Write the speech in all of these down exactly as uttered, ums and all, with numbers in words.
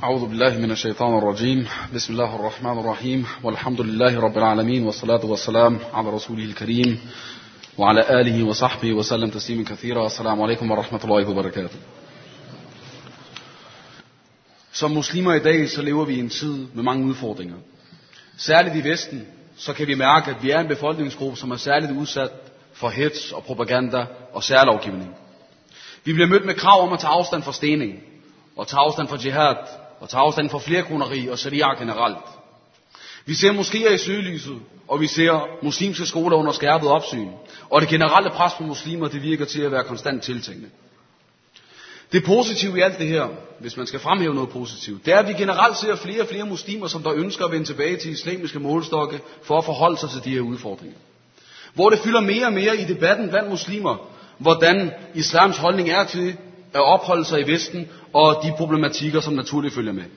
أعوذ بالله من الشيطان الرجيم بسم الله الرحمن الرحيم والحمد لله رب العالمين والصلاة والسلام على رسوله الكريم وعلى آله وصحبه وسلم تسليما كثيرا. السلام عليكم ورحمة الله وبركاته. Som muslimer i dag, så lever vi i en tid med mange udfordringer. Særligt i Vesten, så kan vi mærke, at vi er en befolkningsgruppe, som er særligt udsat for hets og propaganda og særlovgivning. Vi bliver mødt med krav om at tage afstand fra stening, og tage afstand fra jihad, og tage afstand fra flerkoneri og sharia generelt. Vi ser moskéer i søgelyset, og vi ser muslimske skoler under skærpet opsyn, og det generelle pres på muslimer, det virker til at være konstant tiltagende. Det positive i alt det her, hvis man skal fremhæve noget positivt, det er, at vi generelt ser flere og flere muslimer, som der ønsker at vende tilbage til islamiske målestokke for at forholde sig til de her udfordringer. Hvor det fylder mere og mere i debatten blandt muslimer, hvordan islams holdning er til at opholde sig i Vesten, og de problematikker, som naturligt følger med.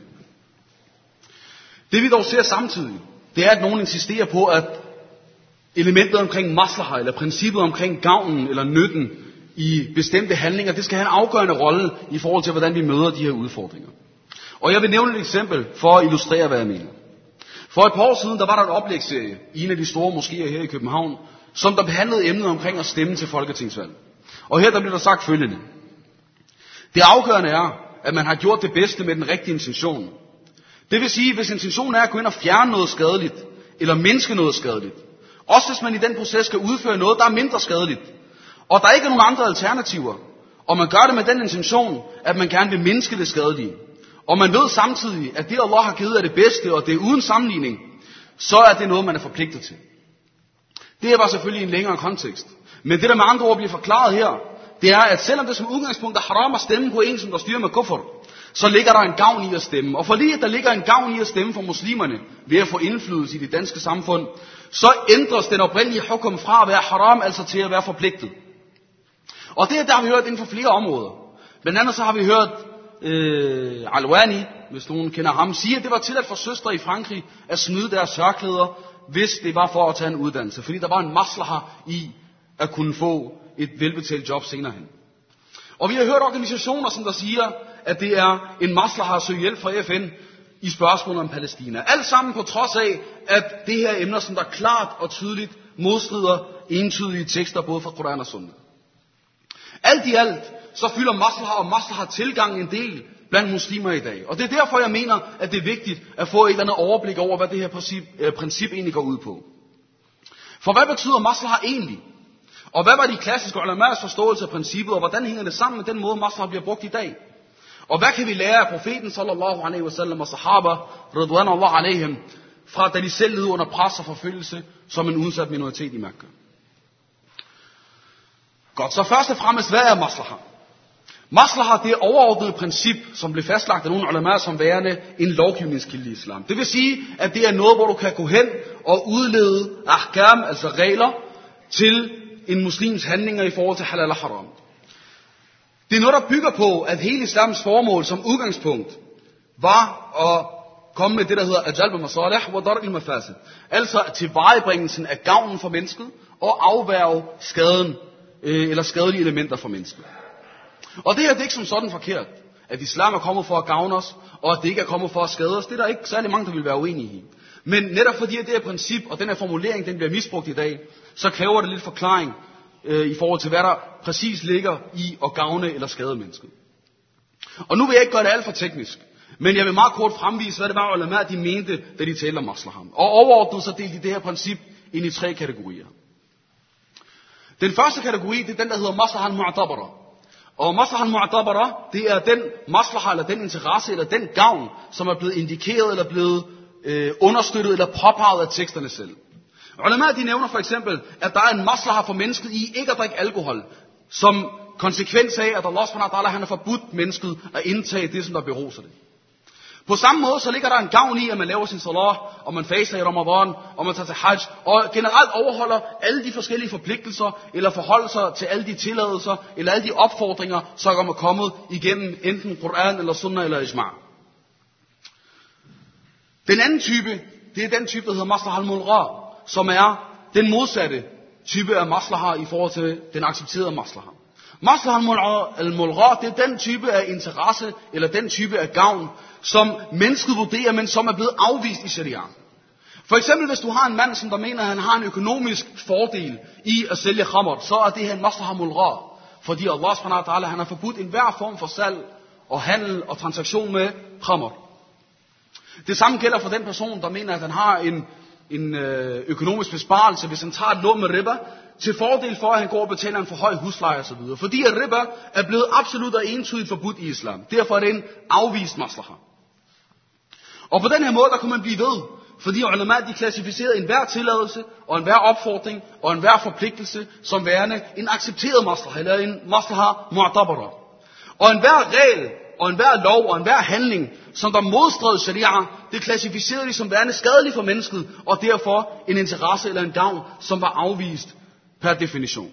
Det vi dog ser samtidig, det er, at nogen insisterer på, at elementet omkring maslaha, eller princippet omkring gavnen eller nytten i bestemte handlinger, det skal have en afgørende rolle i forhold til, hvordan vi møder de her udfordringer. Og jeg vil nævne et eksempel for at illustrere, hvad jeg mener. For et par år siden, der var der en oplægsserie i en af de store moskéer her i København, som der behandlede emnet omkring at stemme til folketingsvalg. Og her der blev der sagt følgende. Det afgørende er, at man har gjort det bedste med den rigtige intention. Det vil sige, hvis intentionen er at gå ind og fjerne noget skadeligt, eller mindske noget skadeligt, også hvis man i den proces skal udføre noget, der er mindre skadeligt, og der ikke er nogen andre alternativer, og man gør det med den intention, at man gerne vil mindske det skadelige, og man ved samtidig, at det Allah har givet er det bedste, og det er uden sammenligning, så er det noget, man er forpligtet til. Det er bare selvfølgelig en længere kontekst. Men det, der med andre ord bliver forklaret her, det er, at selvom det som udgangspunkt er haram at stemme på en, som der styrer med kufr, så ligger der en gavn i at stemme. Og fordi der ligger en gavn i at stemme for muslimerne, ved at få indflydelse i det danske samfund, så ændres den oprindelige hukum fra at være haram, altså til at være forpligtet. Og det, der har vi hørt inden for flere områder. Blandt andet så har vi hørt øh, Al-Wani, hvis nogen kender ham, sige, at det var tilladt for søstre i Frankrig at smide deres sørklæder, hvis det var for at tage en uddannelse. Fordi der var en maslaha i at kunne få et velbetalt job senere hen. Og vi har hørt organisationer, som der siger, at det er en maslaha at søge hjælp fra F N i spørgsmålet om Palæstina. Alt sammen på trods af, at det her er emner, som der klart og tydeligt modstrider entydige tekster, både fra Koran og Sunna. Alt i alt, så fylder maslaha og maslaha tilgang en del blandt muslimer i dag. Og det er derfor, jeg mener, at det er vigtigt at få et eller andet overblik over, hvad det her princip, øh, princip egentlig går ud på. For hvad betyder maslaha egentlig? Og hvad var de klassiske ulamærs forståelse af princippet, og hvordan hænger det sammen med den måde, maslaha bliver brugt i dag? Og hvad kan vi lære af profeten, sallallahu alaihi wasallam, og sahaba, ridwanallahu alaihim, fra da de selv led under pres og forfølgelse, som en udsat minoritet i Mekka? Godt, så først og fremmest, hvad er maslaha? Maslaha, det er overordnet princip, som blev fastlagt af nogle ulamærs som værende en lovgivningskilde i islam. Det vil sige, at det er noget, hvor du kan gå hen og udlede ahkam, altså regler, til en muslims handlinger i forhold til halal og haram. Det er noget, der bygger på, at hele islams formål som udgangspunkt var at komme med det, der hedder ajalb al-masalih wa dar' al-mafasid. Altså tilvejebringelsen af gavnen for mennesket og afværge skaden øh, eller skadelige elementer for mennesket. Og det her det er ikke som sådan forkert, at islam er kommet for at gavne os, og at det ikke er kommet for at skade os. Det er der ikke særlig mange, der vil være uenige i. Men netop fordi at det her princip og den her formulering, den bliver misbrugt i dag, så kræver det lidt forklaring øh, i forhold til, hvad der præcis ligger i at gavne eller skade mennesket. Og nu vil jeg ikke gøre det alt for teknisk, men jeg vil meget kort fremvise, hvad det var, ulama de mente, da de talte om maslaha. Og overordnet så delte de det her princip ind i tre kategorier. Den første kategori, det er den, der hedder maslaha al-mu'tabara. Og maslaha al-mu'tabara, det er den maslaha, eller den interesse, eller den gavn, som er blevet indikeret, eller blevet øh, understøttet, eller påpeget af teksterne selv. Ulama de nævner for eksempel, at der er en maslaha for mennesket i ikke at drikke alkohol, som konsekvens af, at Allah subhanahu wa ta'ala han har forbudt mennesket at indtage det, som der beruser det. På samme måde så ligger der en gavn i, at man laver sin salat, og man faster i Ramadan, og man tager til hajj, og generelt overholder alle de forskellige forpligtelser, eller forholder sig til alle de tilladelser, eller alle de opfordringer, som er kommet igennem enten Koran, eller Sunna, eller Ijma'. Den anden type, det er den type, der hedder maslaha al-mulgha, som er den modsatte type af maslaha i forhold til den accepterede maslaha. Maslaha al-mulgha, det er den type af interesse, eller den type af gavn, som mennesket vurderer, men som er blevet afvist i sharia. For eksempel, hvis du har en mand, som der mener, at han har en økonomisk fordel i at sælge khamr, så er det her en maslaha mulgha. Fordi Allah subhanahu wa ta'ala, han har forbudt enhver form for salg og handel og transaktion med khamr. Det samme gælder for den person, der mener, at han har en, en økonomisk besparelse, hvis han tager et lån med riba, til fordel for, at han går og betaler en for høj husleje osv. Fordi at riba er blevet absolut og entydigt forbudt i islam. Derfor er det en afvist maslaha. Og på den her måde, der kunne man blive ved. Fordi ulama, de klassificerede enhver tilladelse og enhver opfordring og enhver forpligtelse som værende en accepteret maslaha, eller en maslaha mu'tabara. Og enhver regel og enhver lov og enhver handling, som der modstred sharia, det klassificerede de som værende skadelig for mennesket, og derfor en interesse eller en gavn, som var afvist per definition.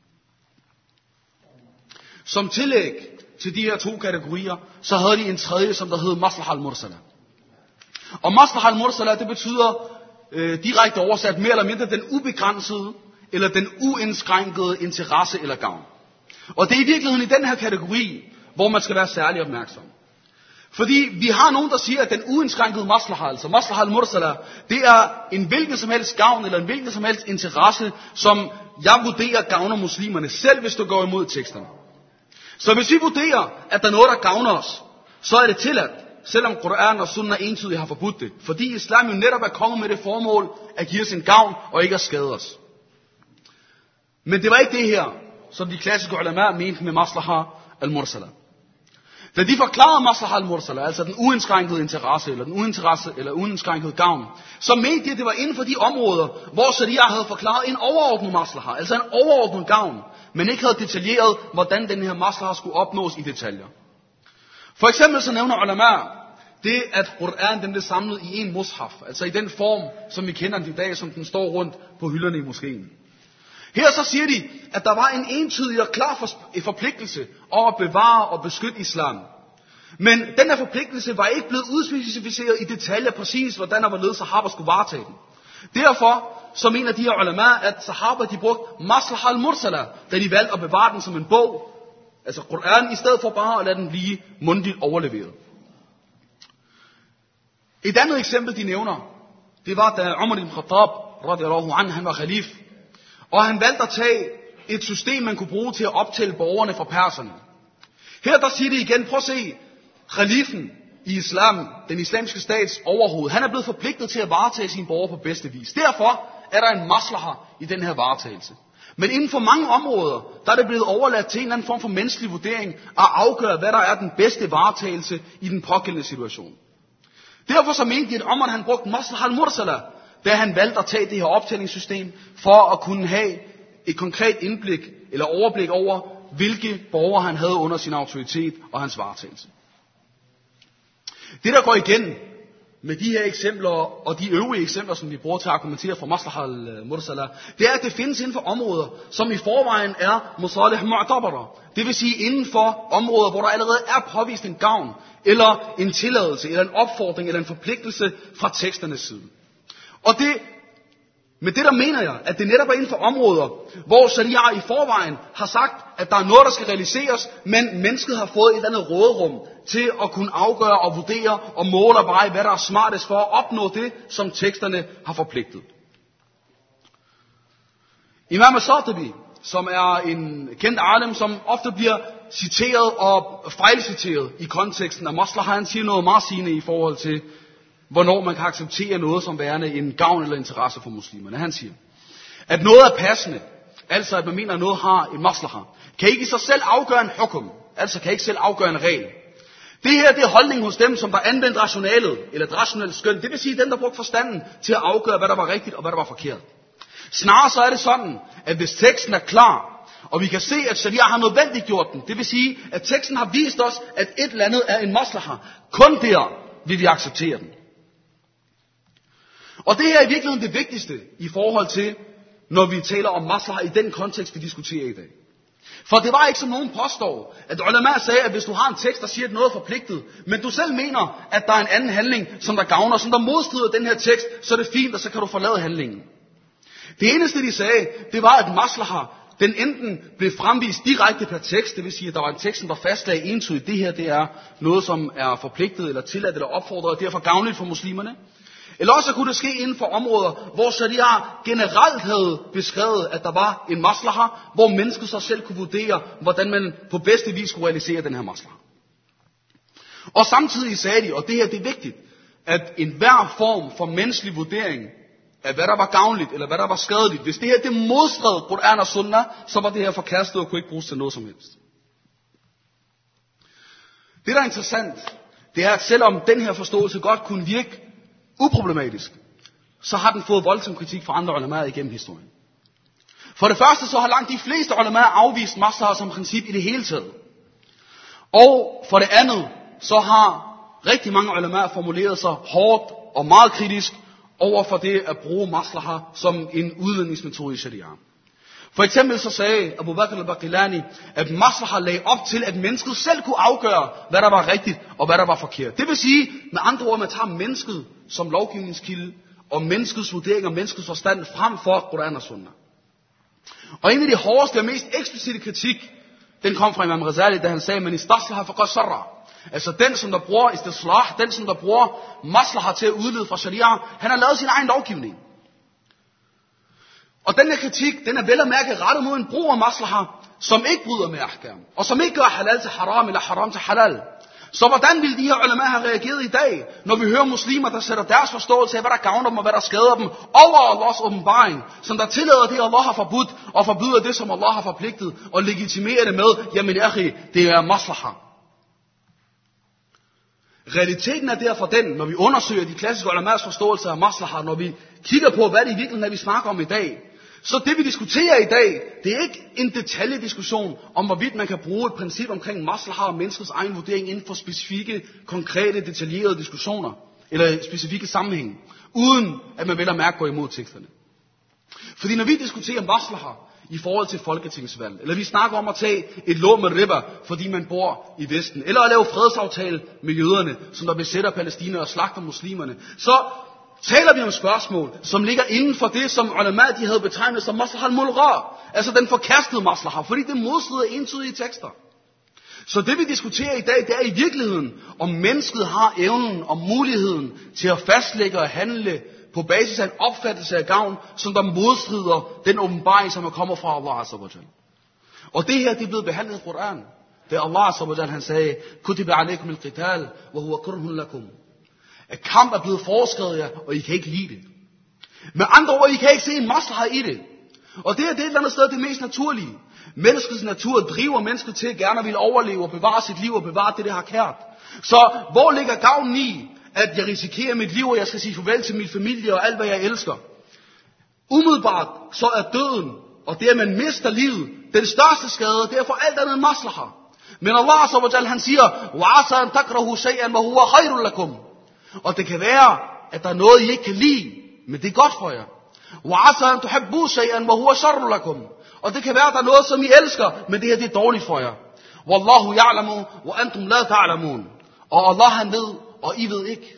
Som tillæg til de her to kategorier, så havde de en tredje, som der hed maslaha al-mursala. Og maslaha al-mursala, det betyder øh, direkte oversat mere eller mindre den ubegrænsede eller den uindskrænkede interesse eller gavn. Og det er i virkeligheden i den her kategori, hvor man skal være særlig opmærksom. Fordi vi har nogen, der siger, at den uindskrænkede maslaha, altså maslaha al-mursala, det er en hvilken som helst gavn eller en hvilken som helst interesse, som jeg vurderer gavner muslimerne, selv hvis du går imod teksterne. Så hvis vi vurderer, at der er noget, der gavner os, så er det tilladt, selvom Koran og Sunna entydigt har forbudt det. Fordi islam jo netop er kommet med det formål at give os en gavn og ikke at skade os. Men det var ikke det her, som de klassiske ulama mente med maslaha al-mursala. Da de forklarede maslaha al-mursala, altså den uindskrænkede interesse, eller den uinteresse, eller uindskrænkede gavn, så mente de, at det var inden for de områder, hvor sharia havde forklaret en overordnet maslaha, altså en overordnet gavn, men ikke havde detaljeret, hvordan den her maslaha skulle opnås i detaljer. For eksempel så nævner ulama det, at Koran den blev samlet i en mushaf, altså i den form, som vi kender den i dag, som den står rundt på hylderne i moskeen. Her så siger de, at der var en entydig og klar forpligtelse over at bevare og beskytte islam. Men den her forpligtelse var ikke blevet udspecificeret i detaljer præcis, hvordan og hvorledes sahaba skulle varetage den. Derfor så mener de her ulama, at sahaba de brugte maslaha al-mursala, da de valgte at bevare den som en bog, altså Koran, i stedet for bare at lade den blive mundtligt overleveret. Et andet eksempel, de nævner, det var, da Umar ibn Khattab, radiyallahu anhu, han var khalif, og han valgte at tage et system, man kunne bruge til at optælle borgerne fra perserne. Her der siger de igen, prøv at se, khalifen i islam, den islamiske stats overhoved, han er blevet forpligtet til at varetage sine borgere på bedste vis. Derfor er der en maslaha i den her varetagelse. Men inden for mange områder, der er det blevet overladt til en eller anden form for menneskelig vurdering, at afgøre, hvad der er den bedste varetagelse i den pågældende situation. Derfor så mente de, at Umar han brugte maslaha al-mursala, da han valgte at tage det her optællingssystem, for at kunne have et konkret indblik, eller overblik over, hvilke borgere han havde under sin autoritet og hans varetagelse. Det der går igen med de her eksempler, og de øvrige eksempler, som vi bruger til at argumentere for maslaha al-mursala, det er, at det findes inden for områder, som i forvejen er masalih mu'tabara. Det vil sige inden for områder, hvor der allerede er påvist en gavn, eller en tilladelse, eller en opfordring, eller en forpligtelse fra teksternes side. Og det, med det der mener jeg, at det netop er inden for områder, hvor sharia i forvejen har sagt, at der er noget, der skal realiseres, men mennesket har fået et eller andet råderum til at kunne afgøre og vurdere og måle og veje, hvad der er smartest for at opnå det, som teksterne har forpligtet. Imam al-Shatibi, som er en kendt alim, som ofte bliver citeret og fejlciteret i konteksten af maslaha, han siger noget meget sigende i forhold til, hvornår man kan acceptere noget som værende en gavn eller interesse for muslimerne. Han siger, at noget er passende, altså at man mener, at noget har en maslaha, kan ikke i sig selv afgøre en hukum, altså kan ikke selv afgøre en regel. Det her det er holdning hos dem, som der anvendte rationalet, eller et rationelt skøn, det vil sige dem, der brugte forstanden til at afgøre, hvad der var rigtigt og hvad der var forkert. Snarere så er det sådan, at hvis teksten er klar, og vi kan se, at sharia har nødvendigt gjort den, det vil sige, at teksten har vist os, at et eller andet er en maslaha, kun der vil vi acceptere den. Og det her er i virkeligheden det vigtigste i forhold til, når vi taler om maslaha i den kontekst, vi diskuterer i dag. For det var ikke som nogen påstår, at ulama sagde, at hvis du har en tekst, der siger, at noget er forpligtet, men du selv mener, at der er en anden handling, som der gavner, som der modstrider den her tekst, så er det fint, og så kan du forlade handlingen. Det eneste, de sagde, det var, at maslaha, den enten blev fremvist direkte per tekst, det vil sige, at der var en tekst, som der fastlagde entydigt, det her det er noget, som er forpligtet eller tilladt eller opfordret, og derfor gavnligt for muslimerne. Eller også kunne det ske inden for områder, hvor sharia generelt havde beskrevet, at der var en maslaha, hvor mennesket så selv kunne vurdere, hvordan man på bedste vis skulle realisere den her maslaha. Og samtidig sagde de, og det her det er vigtigt, at enhver form for menneskelig vurdering af hvad der var gavnligt eller hvad der var skadeligt, hvis det her det modstred Quran og Sunnah, så var det her forkastet og kunne ikke bruges til noget som helst. Det der er interessant, det er, at selvom den her forståelse godt kunne virke uproblematisk, så har den fået voldsom kritik fra andre ulamaer igennem historien. For det første så har langt de fleste ulamaer afvist maslaha som princip i det hele taget. Og for det andet så har rigtig mange ulamaer formuleret sig hårdt og meget kritisk over for det at bruge maslaha som en udledningsmetode i sharia. For eksempel så sagde Abu Bakr al-Baqillani, at maslaha lagde op til, at mennesket selv kunne afgøre, hvad der var rigtigt og hvad der var forkert. Det vil sige, med andre ord, man tager mennesket som lovgivningskilde, og menneskets vurdering og menneskets forstand frem for Quran og Sunnah. Og en af de hårdeste og mest eksplicite kritik, den kom fra Imam Ghazali, da han sagde, men istaslaha faqad sharra. Altså den, som der bruger istislah, den, som der bruger maslaha til at udlede fra sharia, han har lavet sin egen lovgivning. Og den her kritik, den er vel at mærke rettet mod en brug af maslaha, som ikke bryder med ahkam, og som ikke gør halal til haram eller haram til halal. Så hvordan vil de her ulama have reageret i dag, når vi hører muslimer, der sætter deres forståelse af, hvad der gavner dem og hvad der skader dem, over Allahs åbenbaring, som der tillader det, Allah har forbudt, og forbyder det, som Allah har forpligtet, og legitimerer det med, jamen akhi, det er maslaha. Realiteten er derfor den, når vi undersøger de klassiske ulamaers forståelse af maslaha, når vi kigger på, hvad det i virkeligheden er, vi snakker om i dag, så det vi diskuterer i dag, det er ikke en detaljediskussion om, hvorvidt man kan bruge et princip omkring maslaha og menneskets egen vurdering inden for specifikke, konkrete, detaljerede diskussioner, eller specifikke sammenhæng, uden at man vel at mærke går imod teksterne. Fordi når vi diskuterer maslaha i forhold til folketingsvalg, eller vi snakker om at tage et lån med riba, fordi man bor i Vesten, eller at lave fredsaftale med jøderne, som der besætter Palæstina og slagter muslimerne, så taler vi om spørgsmål, som ligger inden for det, som ulama de havde betegnet som maslaha al-mulgha, altså den forkastede maslaha, fordi det modstrider entydige tekster. Så det vi diskuterer i dag, det er i virkeligheden, om mennesket har evnen og muligheden til at fastlægge og handle på basis af en opfattelse af gavn, som der modstrider den åbenbaring, som er kommet fra Allah azza wa jal. Og det her, det er blevet behandlet i Quran. Det er Allah azza wa jal, han sagde, kutiba alaykum al-qital, wa huwa kurhun lakum. At kamp er blevet foreskrevet jer, og I kan ikke lide det. Med andre ord, I kan ikke se en maslaha i det. Og det er det et eller andet sted det mest naturlige. Menneskets natur driver mennesket til gerne at ville overleve og bevare sit liv og bevare det, det har kært. Så hvor ligger gavnen i, at jeg risikerer mit liv, og jeg skal sige farvel til min familie og alt, hvad jeg elsker? Umiddelbart så er døden, og det at man mister livet, den største skade, det er for alt andet maslaha. Men Allah azza wa jal, han siger, وَعَسَا أَن تَكْرَهُ شَيْئًا وَهُوَ خَيْرٌ لَكُمْ. Og det kan være, at der er noget, I ikke kan lide, men det er godt for jer. وَعَسَا أَن تُحِبُّوا شَيْئًا وَهُوَ شَرٌ لَكُمْ. Og det kan være, at der er noget, som I elsker, men det her det er dårligt for jer. وَاللَّهُ يَعْلَمُ وَأَنْتُمْ لَا تَعْلَمُونَ. Og Allah han ved, og I ved ikke.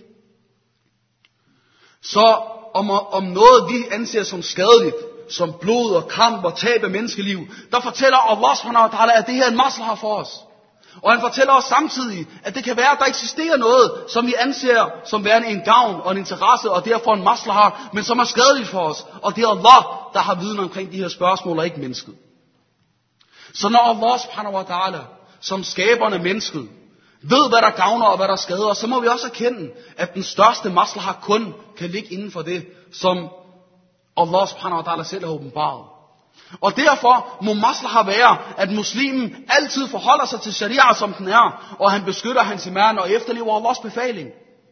Så om, om noget vi anser som skadeligt, som blod og kamp og tab af menneskeliv, der fortæller Allah subhanahu wa ta'ala, at det her er en maslaha for os. Og han fortæller os samtidig, at det kan være, at der eksisterer noget, som vi anser som værende en gavn og en interesse, og derfor en maslaha, men som er skadeligt for os. Og det er Allah, der har viden omkring de her spørgsmål, og ikke mennesket. Så når Allah subhanahu wa ta'ala, som skaberne mennesket, ved hvad der gavner og hvad der skader, så må vi også erkende, at den største maslaha kun kan ligge inden for det, som Allah subhanahu wa ta'ala selv har åbenbaret. Og derfor må maslaha være, at muslimen altid forholder sig til sharia, som den er, og han beskytter hans iman og efterlever Allahs befaling.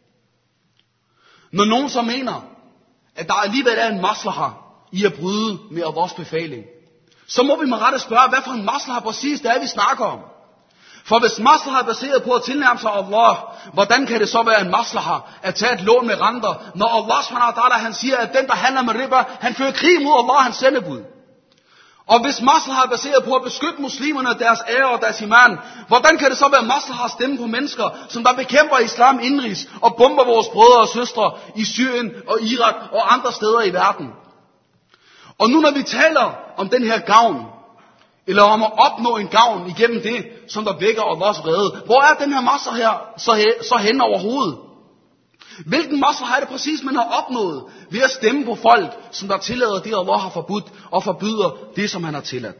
Når nogen så mener, at der alligevel er en maslaha i at bryde med Allahs befaling, så må vi med rette spørge, hvad for en maslaha præcis det er, vi snakker om. For hvis maslaha er baseret på at tilnærme sig Allah, hvordan kan det så være en maslaha at tage et lån med renter, når Allah subhanahu wa ta'ala, han siger, at den der handler med riba, han fører krig mod Allah, hans sendebud. Og hvis maslaha er baseret på at beskytte muslimerne og deres ære og deres iman, hvordan kan det så være maslaha at stemme på mennesker, som der bekæmper islam indrigs og bomber vores brødre og søstre i Syrien og Irak og andre steder i verden? Og nu når vi taler om den her gavn, eller om at opnå en gavn igennem det, som der vækker Allahs vrede. Hvor er den her masser her så, så hen overhovedet? Hvilken masser er det præcis, man har opnået ved at stemme på folk, som der tillader det, Allah har forbudt, og forbyder det, som han har tilladt?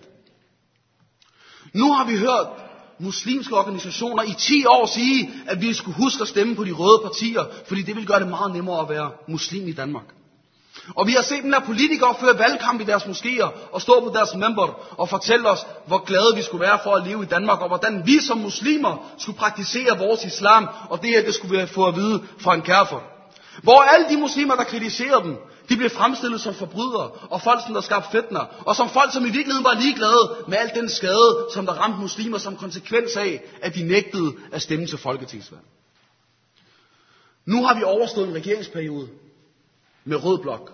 Nu har vi hørt muslimske organisationer i ti år sige, at vi skulle huske at stemme på de røde partier, fordi det vil gøre det meget nemmere at være muslim i Danmark. Og vi har set den der politikere føre valgkamp i deres moskéer og stå på deres member og fortælle os, hvor glade vi skulle være for at leve i Danmark, og hvordan vi som muslimer skulle praktisere vores islam, og det her, det skulle vi få at vide fra en kafir. Hvor alle de muslimer, der kritiserer dem, de blev fremstillet som forbrydere, og folk, som der skabte fitner, og som folk, som i virkeligheden var ligeglade med al den skade, som der ramte muslimer som konsekvens af, at de nægtede at stemme til folketingsvalg. Nu har vi overstået en regeringsperiode med rød blok.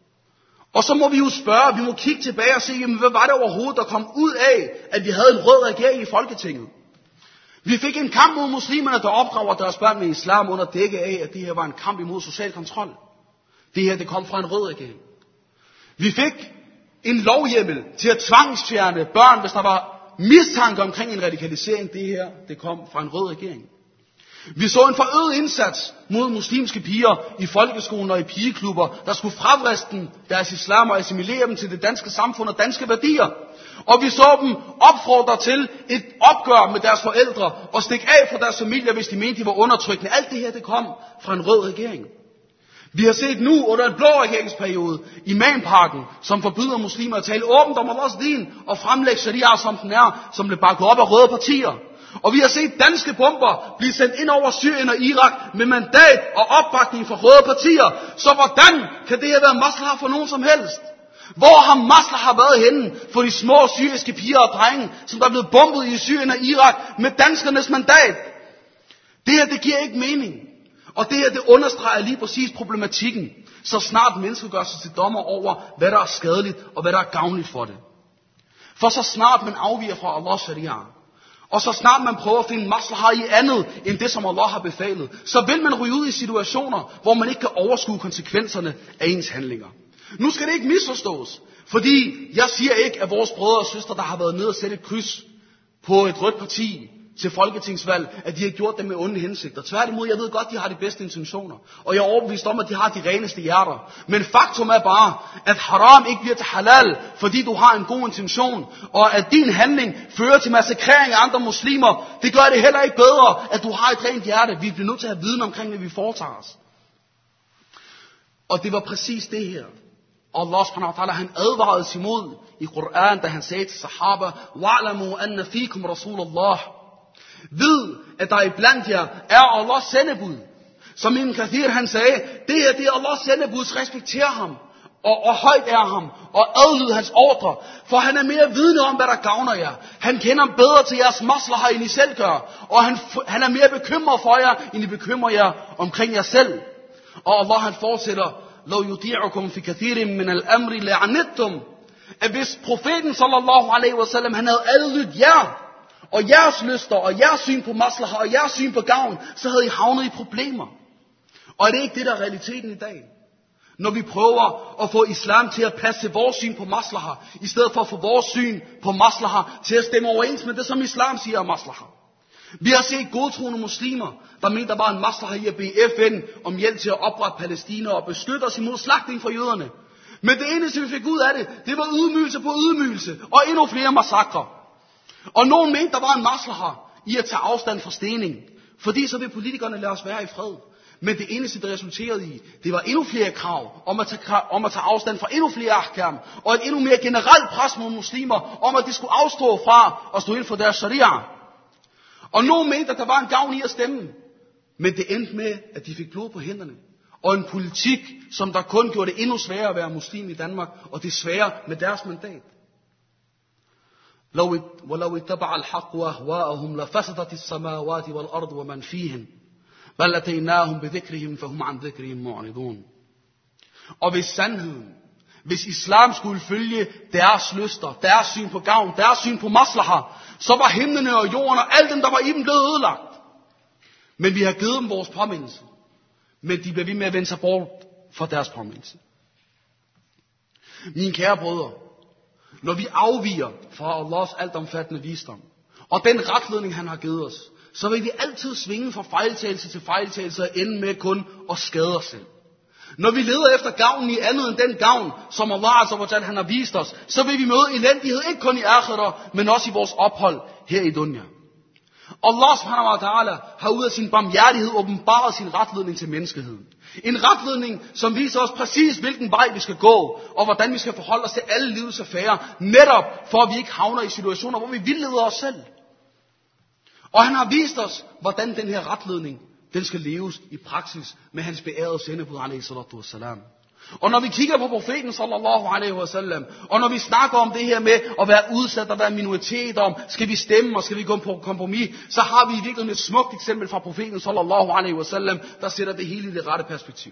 Og så må vi jo spørge, vi må kigge tilbage og se, jamen, hvad var det overhovedet, der kom ud af, at vi havde en rød regering i Folketinget? Vi fik en kamp mod muslimerne, der opdrager deres børn med islam under dække af, at det her var en kamp imod social kontrol. Det her, det kom fra en rød regering. Vi fik en lovhjemmel til at tvangsfjerne børn, hvis der var mistanke omkring en radikalisering. Det her, det kom fra en rød regering. Vi så en forøget indsats mod muslimske piger i folkeskolen og i pigeklubber, der skulle fravriste dem deres islam og assimilere dem til det danske samfund og danske værdier. Og vi så dem opfordre til et opgør med deres forældre og stikke af fra deres familier, hvis de mente, de var undertrykkende. Alt det her, det kom fra en rød regering. Vi har set nu under en blå regeringsperiode Imamparken, som forbyder muslimer at tale åbent om Allahs din og fremlægge sharia, som den er, som blev bakket op af røde partier. Og vi har set danske bomber blive sendt ind over Syrien og Irak med mandat og opbakning fra røde partier. Så hvordan kan det her være maslaha for nogen som helst? Hvor har maslaha været henne for de små syriske piger og drenge, som der er blevet bombet i Syrien og Irak med danskernes mandat? Det her, det giver ikke mening. Og det her, det understreger lige præcis problematikken, så snart mennesker gør sig til dommer over, hvad der er skadeligt og hvad der er gavnligt for det. For så snart man afviger fra Allahs sharia, og så snart man prøver at finde maslaha i andet, end det som Allah har befalet, så vil man ryge ud i situationer, hvor man ikke kan overskue konsekvenserne af ens handlinger. Nu skal det ikke misforstås, fordi jeg siger ikke, at vores brødre og søstre, der har været nede og sætte et kryds på et rødt parti til folketingsvalg, at de har gjort det med onde hensigter. Tværtimod, jeg ved godt, de har de bedste intentioner. Og jeg er overbevist om, at de har de reneste hjerter. Men faktum er bare, at haram ikke bliver til halal, fordi du har en god intention. Og at din handling fører til massakrering af andre muslimer, det gør det heller ikke bedre, at du har et rent hjerte. Vi bliver nødt til at have viden omkring, hvad vi foretager os. Og det var præcis det her. Allah subhanahu wa ta'ala, han advarede sig imod i Koran, da han sagde til sahaba, wa'lamu anna fikum Rasulullah. Ved, at der iblandt jer er Allahs sendebud. Som Ibn Kathir han sagde, det her, det er Allahs sendebud, respekter ham, og, og højt er ham, og adlyd hans ordre, for han er mere vidne om, hvad der gavner jer. Han kender bedre til jeres maslaha, end I selv gør, og han, han er mere bekymret for jer, end I bekymrer jer omkring jer selv. Og Allah han fortsætter, لو يطيعكم في كثير من الأمر لعنتم. At hvis profeten sallallahu alaihi wasallam han havde adlydt jer, og jeres lyster, og jeres syn på maslaha, og jeres syn på gavn, så havde I havnet i problemer. Og er det ikke det, der er realiteten i dag? Når vi prøver at få islam til at passe til vores syn på maslaha, i stedet for at få vores syn på maslaha til at stemme overens med det, som islam siger er maslaha. Vi har set godtroende muslimer, der mente, der var en maslaha i at bede F N om hjælp til at oprette Palæstina og beskytte os imod slagtning fra jøderne. Men det eneste, vi fik ud af det, det var ydmygelse på ydmygelse og endnu flere massakrer. Og nogen mente, der var en maslaha i at tage afstand fra stening, fordi så vil politikerne lade os være i fred. Men det eneste, det resulterede i, det var endnu flere krav om at tage, om at tage afstand fra endnu flere ahkam, og et endnu mere generelt pres mod muslimer, om at de skulle afstå fra at stå ind for deres sharia. Og nogen mente, at der var en gavn i at stemme, men det endte med, at de fik blod på hænderne. Og en politik, som der kun gjorde det endnu sværere at være muslim i Danmark, og det svære med deres mandat. وَلَوْ اتَّبَعَ الْحَقُّ وَأَهْوَاءَهُمْ لَفَسَدَتِ السَّمَاوَاتِ وَالْأَرْضُ وَمَنْ فِيهِمْ بَلْ أَتَيْنَاهُمْ بِذِكْرِهِمْ فَهُمْ عَنْ ذِكْرِهِمْ مُعْرِضُونَ. Og hvis sandheden, hvis islam skulle følge deres lyster, deres syn på gavn, deres syn på maslaha, så var himlene og jorden og alt dem, der var i dem, blevet ødelagt. Men vi har givet dem vores påmindelse. Men de bliver ved med at vende sig bort fra deres påmindelse. Mine kære brødre, når vi afviger fra Allahs altomfattende visdom, og den retledning, han har givet os, så vil vi altid svinge fra fejltagelse til fejltagelse og ende med kun at skade os selv. Når vi leder efter gavnen i andet end den gavn, som Allah azza wa jalla han har vist os, så vil vi møde elendighed, ikke kun i akhirah, men også i vores ophold her i dunya. Allah subhanahu wa ta'ala har ud af sin barmhjertighed åbenbaret sin retledning til menneskeheden. En retledning, som viser os præcis, hvilken vej vi skal gå, og hvordan vi skal forholde os til alle livets affærer, netop for at vi ikke havner i situationer, hvor vi vildleder os selv. Og han har vist os, hvordan den her retledning, den skal leves i praksis med hans beærede sendebud, alaihi salatu wassalam. Og når vi kigger på profeten, sallallahu alaihi wasallam, og når vi snakker om det her med at være udsat og være minoritet, om skal vi stemme og skal vi gå på kompromis, så har vi i virkeligheden et smukt eksempel fra profeten, sallallahu alaihi wasallam, der sætter det hele i det rette perspektiv.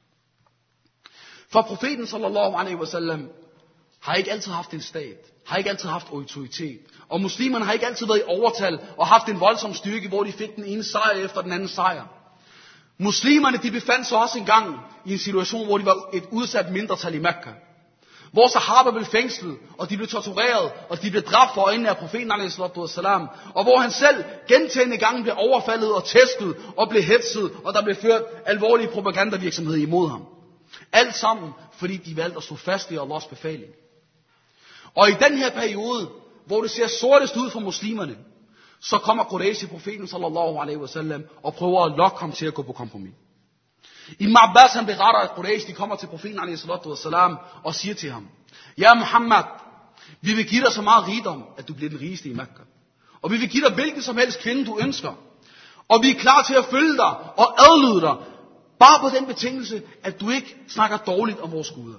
For profeten, sallallahu alaihi wasallam, har ikke altid haft en stat, har ikke altid haft autoritet. Og muslimerne har ikke altid været i overtal og haft en voldsom styrke, hvor de fik den ene sejr efter den anden sejr. Muslimerne, de befandt sig også engang i en situation, hvor de var et udsat mindretal i Mekka. Hvor sahaba blev fængslet, og de blev tortureret, og de blev dræbt for øjnene af profeten, alaihi salatu wassalam. Og hvor han selv gentagne gange blev overfaldet og tæsket og blev hetset, og der blev ført alvorlige propagandavirksomhed imod ham. Alt sammen, fordi de valgte at stå fast i Allahs befaling. Og i den her periode, hvor det ser sortest ud for muslimerne, så kommer Quraysh til profeten sallallahu alaihi wasallam og prøver at lokke ham til at gå på kompromis. Ibn Abbas han beretter, at Quraysh de kommer til profeten alaihi salatu wassalam og siger til ham: Ja Muhammad, vi vil give dig så meget rigdom, at du bliver den rigeste i Mekka. Og vi vil give dig hvilken som helst kvinde du ønsker. Og vi er klar til at følge dig og adlyde dig, bare på den betingelse, at du ikke snakker dårligt om vores guder.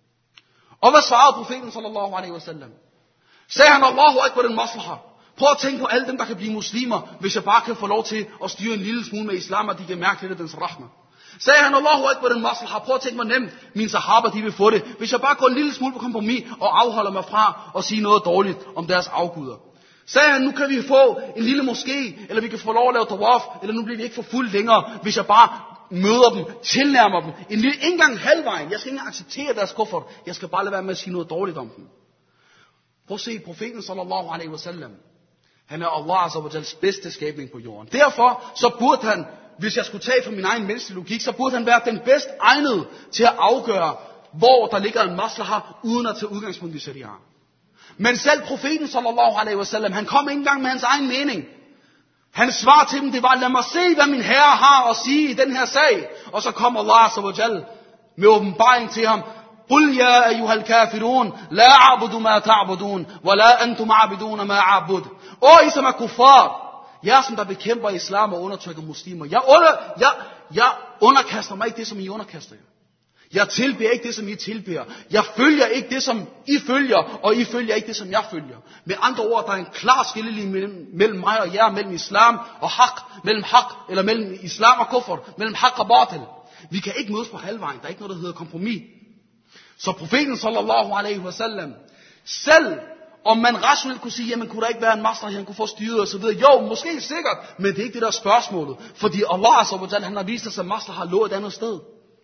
Og hvad svarede profeten sallallahu alaihi wasallam? Sagde han: Allahu akbar den maslaha. Prøv at tænke på alle dem, der kan blive muslimer, hvis jeg bare kan få lov til at styre en lille smule med islam, og de kan mærke lidt af dens rahma. Sagde han: Allahu akbar den maslaha. Prøv at tænke mig nemt, mine sahaba de vil få det, hvis jeg bare går en lille smule på kompromis og afholder mig fra at sige noget dårligt om deres afguder. Sagde han: Nu kan vi få en lille moské, eller vi kan få lov at lave tawaf, eller nu bliver vi ikke for fuld længere, hvis jeg bare møder dem, tilnærmer dem, en lille indgang halvvejen. Jeg skal ikke acceptere deres kuffert, jeg skal bare lade være med at sige noget dårligt om dem. Prøv at se, profeten sallallahu alaihi wasallam, han er Allah azza wa jalls bedste skabning på jorden. Derfor så burde han, hvis jeg skulle tage fra min egen menneskelige logik, så burde han være den bedst egnede til at afgøre, hvor der ligger en maslaha, uden at tage udgangspunkt i sharia. Men selv profeten sallallahu alaihi wasallam, han kom ikke engang med hans egen mening. Hans svar til dem, det var: lad mig se, hvad min herre har at sige i den her sag. Og så kom Allah azza wa jall med åbenbaring til ham: قل يا أيها الكافرون لا أعبد ما تعبدون ولا أنتم عابدون ما أعبد. Og I som er kuffar, jeg som der bekæmper islam og undertrykker muslimer, jeg, under, jeg, jeg underkaster mig ikke det, som I underkaster jer. Jeg tilbeder ikke det, som I tilbeder. Jeg følger ikke det, som I følger, og I følger ikke det, som jeg følger. Med andre ord, der er en klar skillelinje mellem, mellem mig og jer, mellem islam og haq, mellem haq, eller mellem islam og kufr, mellem haq og batil. Vi kan ikke mødes på halvvejen, der er ikke noget, der hedder kompromis. Så profeten sallallahu alaihi wasallam, selv om man rationelt kunne sige, jamen kunne der ikke være en master, han kunne få styret og så videre. Jo, måske sikkert, men det er ikke det der er spørgsmålet. Fordi Allah azza wa jalla, han har vist os, at master har lå et andet sted.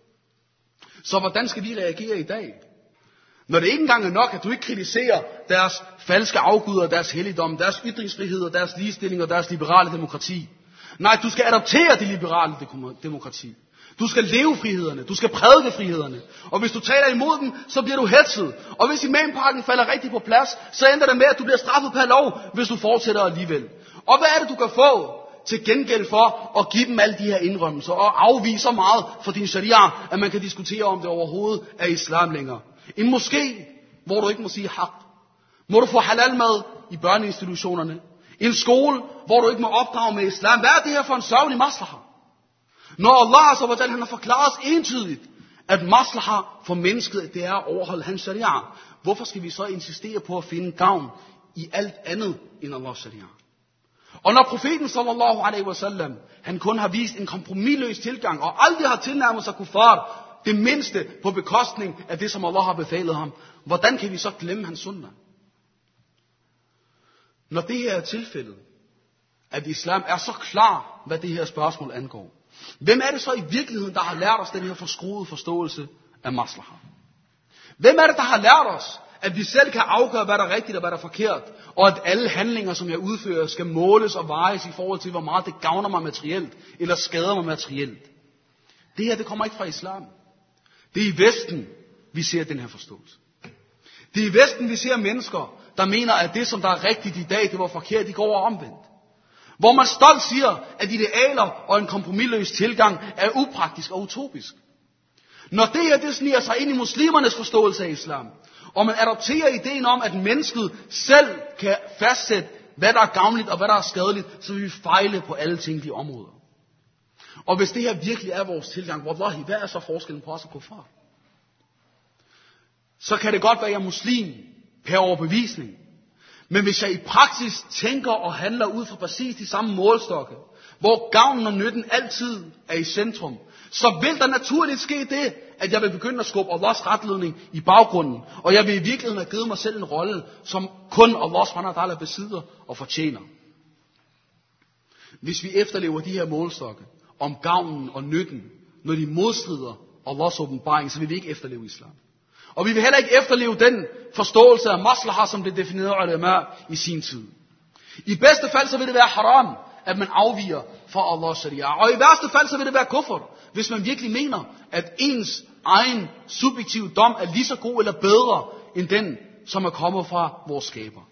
Så hvordan skal vi reagere i dag? Når det ikke engang er nok, at du ikke kritiserer deres falske afguder, deres helligdom, deres ytringsfrihed og deres ligestilling og deres liberale demokrati. Nej, du skal adoptere det liberale demokrati. Du skal leve frihederne, du skal prædike frihederne. Og hvis du taler imod dem, så bliver du hetset. Og hvis imampakken falder rigtig på plads, så ender det med, at du bliver straffet per lov, hvis du fortsætter alligevel. Og hvad er det, du kan få til gengæld for at give dem alle de her indrømmelser og afvise så meget for din sharia, at man kan diskutere om det overhovedet er islam længere? En moské, hvor du ikke må sige haq. Må du få halal mad i børneinstitutionerne. En skole, hvor du ikke må opdrage med islam. Hvad er det her for en sørgelig maslaha? Når Allah azza wa jalla, han har forklaret os entydigt, at maslaha for mennesket, det er at overholde hans sharia, hvorfor skal vi så insistere på at finde gavn i alt andet end Allahs sharia? Og når profeten sallallahu alaihi wasallam, han kun har vist en kompromisløs tilgang, og aldrig har tilnærmet sig kuffar, det mindste på bekostning af det, som Allah har befalet ham, hvordan kan vi så glemme hans sunnah? Når det her er tilfældet, at islam er så klar, hvad det her spørgsmål angår, hvem er det så i virkeligheden, der har lært os den her forskruede forståelse af maslaha? Hvem er det, der har lært os, at vi selv kan afgøre, hvad der er rigtigt og hvad der er forkert, og at alle handlinger, som jeg udfører, skal måles og vejes i forhold til, hvor meget det gavner mig materielt, eller skader mig materielt. Det her, det kommer ikke fra islam. Det er i Vesten, vi ser den her forståelse. Det er i Vesten, vi ser mennesker, der mener, at det, som der er rigtigt i dag, det var forkert, de går over omvendt. Hvor man stolt siger, at idealer og en kompromisløs tilgang er upraktisk og utopisk. Når det her, det sniger sig ind i muslimernes forståelse af islam, og man adopterer ideen om, at mennesket selv kan fastsætte, hvad der er gavnligt og hvad der er skadeligt, så vil vi fejle på alle tænkelige områder. Og hvis det her virkelig er vores tilgang, wallahi, hvad er så forskellen på os og kuffar? Så kan det godt være, at jeg er muslim per overbevisning. Men hvis jeg i praksis tænker og handler ud fra præcis de samme målstokke, hvor gavnen og nytten altid er i centrum, så vil der naturligt ske det, at jeg vil begynde at skubbe Allahs retledning i baggrunden. Og jeg vil i virkeligheden have givet mig selv en rolle, som kun Allah subhanahu wa ta'ala besidder og fortjener. Hvis vi efterlever de her målstokke om gavnen og nytten, når de modstrider Allahs åbenbaring, så vil vi ikke efterleve islam. Og vi vil heller ikke efterleve den forståelse af maslaha, som blev defineret af ulama i sin tid. I bedste fald så vil det være haram, at man afviger fra Allahs sharia. Og i værste fald så vil det være kufr, hvis man virkelig mener, at ens egen subjektive dom er lige så god eller bedre, end den, som er kommet fra vores skaber.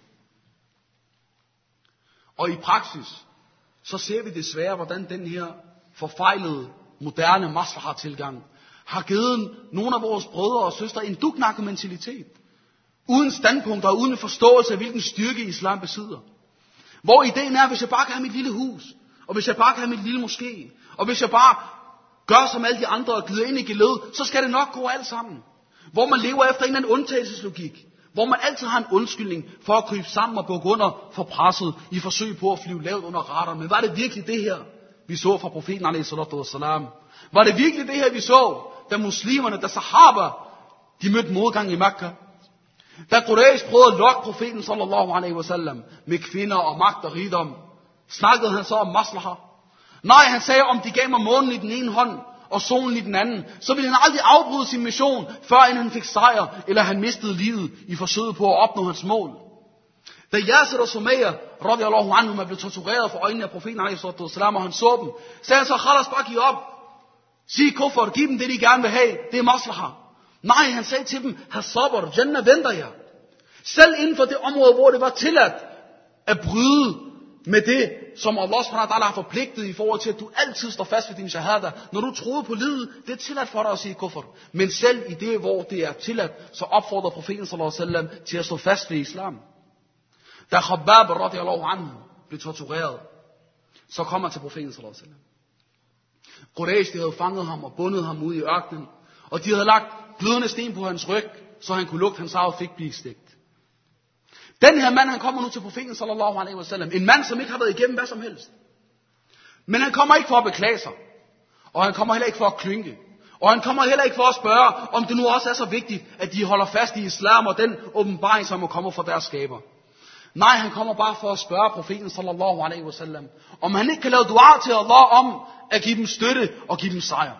Og i praksis, så ser vi desværre, hvordan den her forfejlede, moderne maslaha-tilgang har givet nogle af vores brødre og søstre en dugnakke-mentalitet. Uden standpunkter og uden forståelse af, hvilken styrke islam besidder. Hvor ideen er, hvis jeg bare kan have mit lille hus, og hvis jeg bare kan have mit lille moské, og hvis jeg bare gør som alle de andre og glider ind i geled, så skal det nok gå alt sammen. Hvor man lever efter en eller anden undtagelseslogik. Hvor man altid har en undskyldning for at krybe sammen og bukke under for presset i forsøg på at flyve lavt under radaren. Men var det virkelig det her, vi så fra profeten alaihi salatu wassalam? Var det virkelig det her, vi så, da muslimerne, da sahaba, de mødte modgang i Mekka? Da Quraysh prøvede at lokke profeten sallallahu alaihi wasallam med kvinder og magt og rigdom, snakkede han så om maslaha? Nej, han sagde, om de gav mig månen i den ene hånd og solen i den anden, så ville han aldrig afbryde sin mission, før inden han fik sejr, eller han mistede livet i forsøget på at opnå hans mål. Da Yasir og Sumayya, radiyallahu anhum, blev tortureret for øjnene af profeten alaihi salatu wassalam, og han så dem, sagde han så, khalas, bare giv op. Sig kuffer, giv dem det, de gerne vil have. Det er maslaha. Nej, han sagde til dem, ha sabr, Jannah venter jer. Selv inden for det område, hvor det var tilladt at bryde med det, som Allah subhanahu wa ta'ala har forpligtet i forhold til, at du altid står fast ved din shahada. Når du troede på livet, det er tilladt for dig at sige kuffer. Men selv i det, hvor det er tilladt, så opfordrer profeten sallallahu alaihi wasallam til at stå fast ved islam. Da Khabbab radiyallahu anhu blev tortureret, så kom han til profeten sallallahu alaihi wasallam. Quraysh, de havde fanget ham og bundet ham ud i ørkenen, og de havde lagt glødende sten på hans ryg, så han kunne lugte hans arv fik blive stegt. Den her mand, han kommer nu til profeten sallallahu alaihi wasallam, en mand, som ikke har været igennem hvad som helst. Men han kommer ikke for at beklage sig, og han kommer heller ikke for at klynke, og han kommer heller ikke for at spørge, om det nu også er så vigtigt, at de holder fast i islam og den åbenbaring, som er kommet fra deres skaber. Nej, han kommer bare for at spørge profeten sallallahu alaihi wasallam, om han ikke kan lave dua til Allah om at give dem støtte og give dem sejr.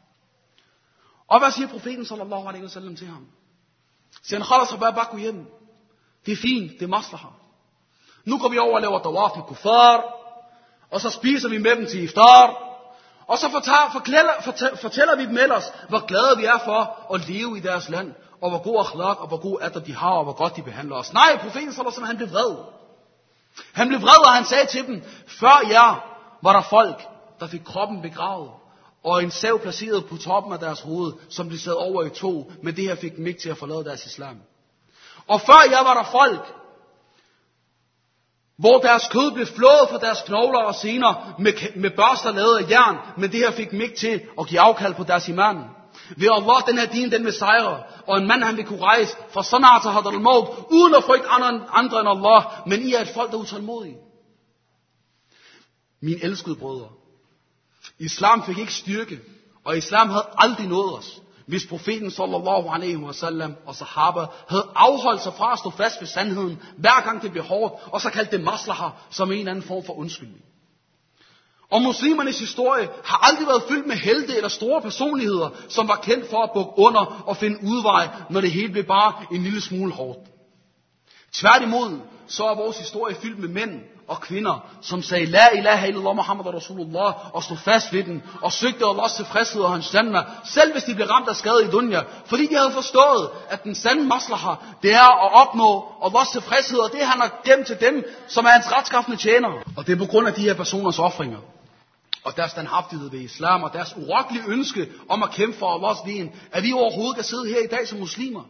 Og hvad siger profeten sallallahu alaihi wasallam til ham? Siger han, khalas, bare bare gå hjem. Det er fint, det er maslaha. Nu går vi over og laver tawaf med kuffar, og så spiser vi med dem til iftar, og så fortæller, fortæller, fortæller vi dem ellers, hvor glade vi er for at leve i deres land, og hvor god akhlaq, og hvor god adab de har, og hvor godt de behandler os. Nej, profeten sallallahu alaihi wasallam, han blev vred. Han blev vred, og han sagde til dem, før jer var der folk, der fik kroppen begravet, og en sav placeret på toppen af deres hoved, som blev sat over i to, men det her fik dem ikke til at forlade deres islam. Og før jer var der folk, hvor deres kød blev flået fra deres knogler og sener med, med børster lavet af jern, men det her fik dem ikke til at give afkald på deres iman. Ved Allah, den her din, den vil sejre, og en mand, han vil kunne rejse fra Sanaa til Hadr al-Maut, uden at frygte andre, andre end Allah, men I er et folk, der er utålmodige. Mine elskede brødre, islam fik ikke styrke, og islam havde aldrig nået os, hvis profeten sallallahu alaihi wasallam og sahaba havde afholdt sig fra at stå fast ved sandheden, hver gang det blev hårdt, og så kaldte det maslaha som en eller anden form for undskyldning. Og muslimernes historie har aldrig været fyldt med helte eller store personligheder, som var kendt for at bukke under og finde udvej, når det hele blev bare en lille smule hårdt. Tværtimod, så er vores historie fyldt med mænd og kvinder, som sagde, La ilaha illallah Muhammad Rasulullah, og stod fast ved den, og søgte Allahs tilfredshed og hans jannah, selv hvis de blev ramt af skade i dunya, fordi de havde forstået, at den sande maslaha, det er at opnå Allahs tilfredshed, og det han har gemt til dem, som er hans retskaffende tjenere. Og det er på grund af de her personers ofringer, og deres standhaftighed ved islam, og deres urokkelige ønske om at kæmpe for Allahs din, at vi overhovedet kan sidde her i dag som muslimer.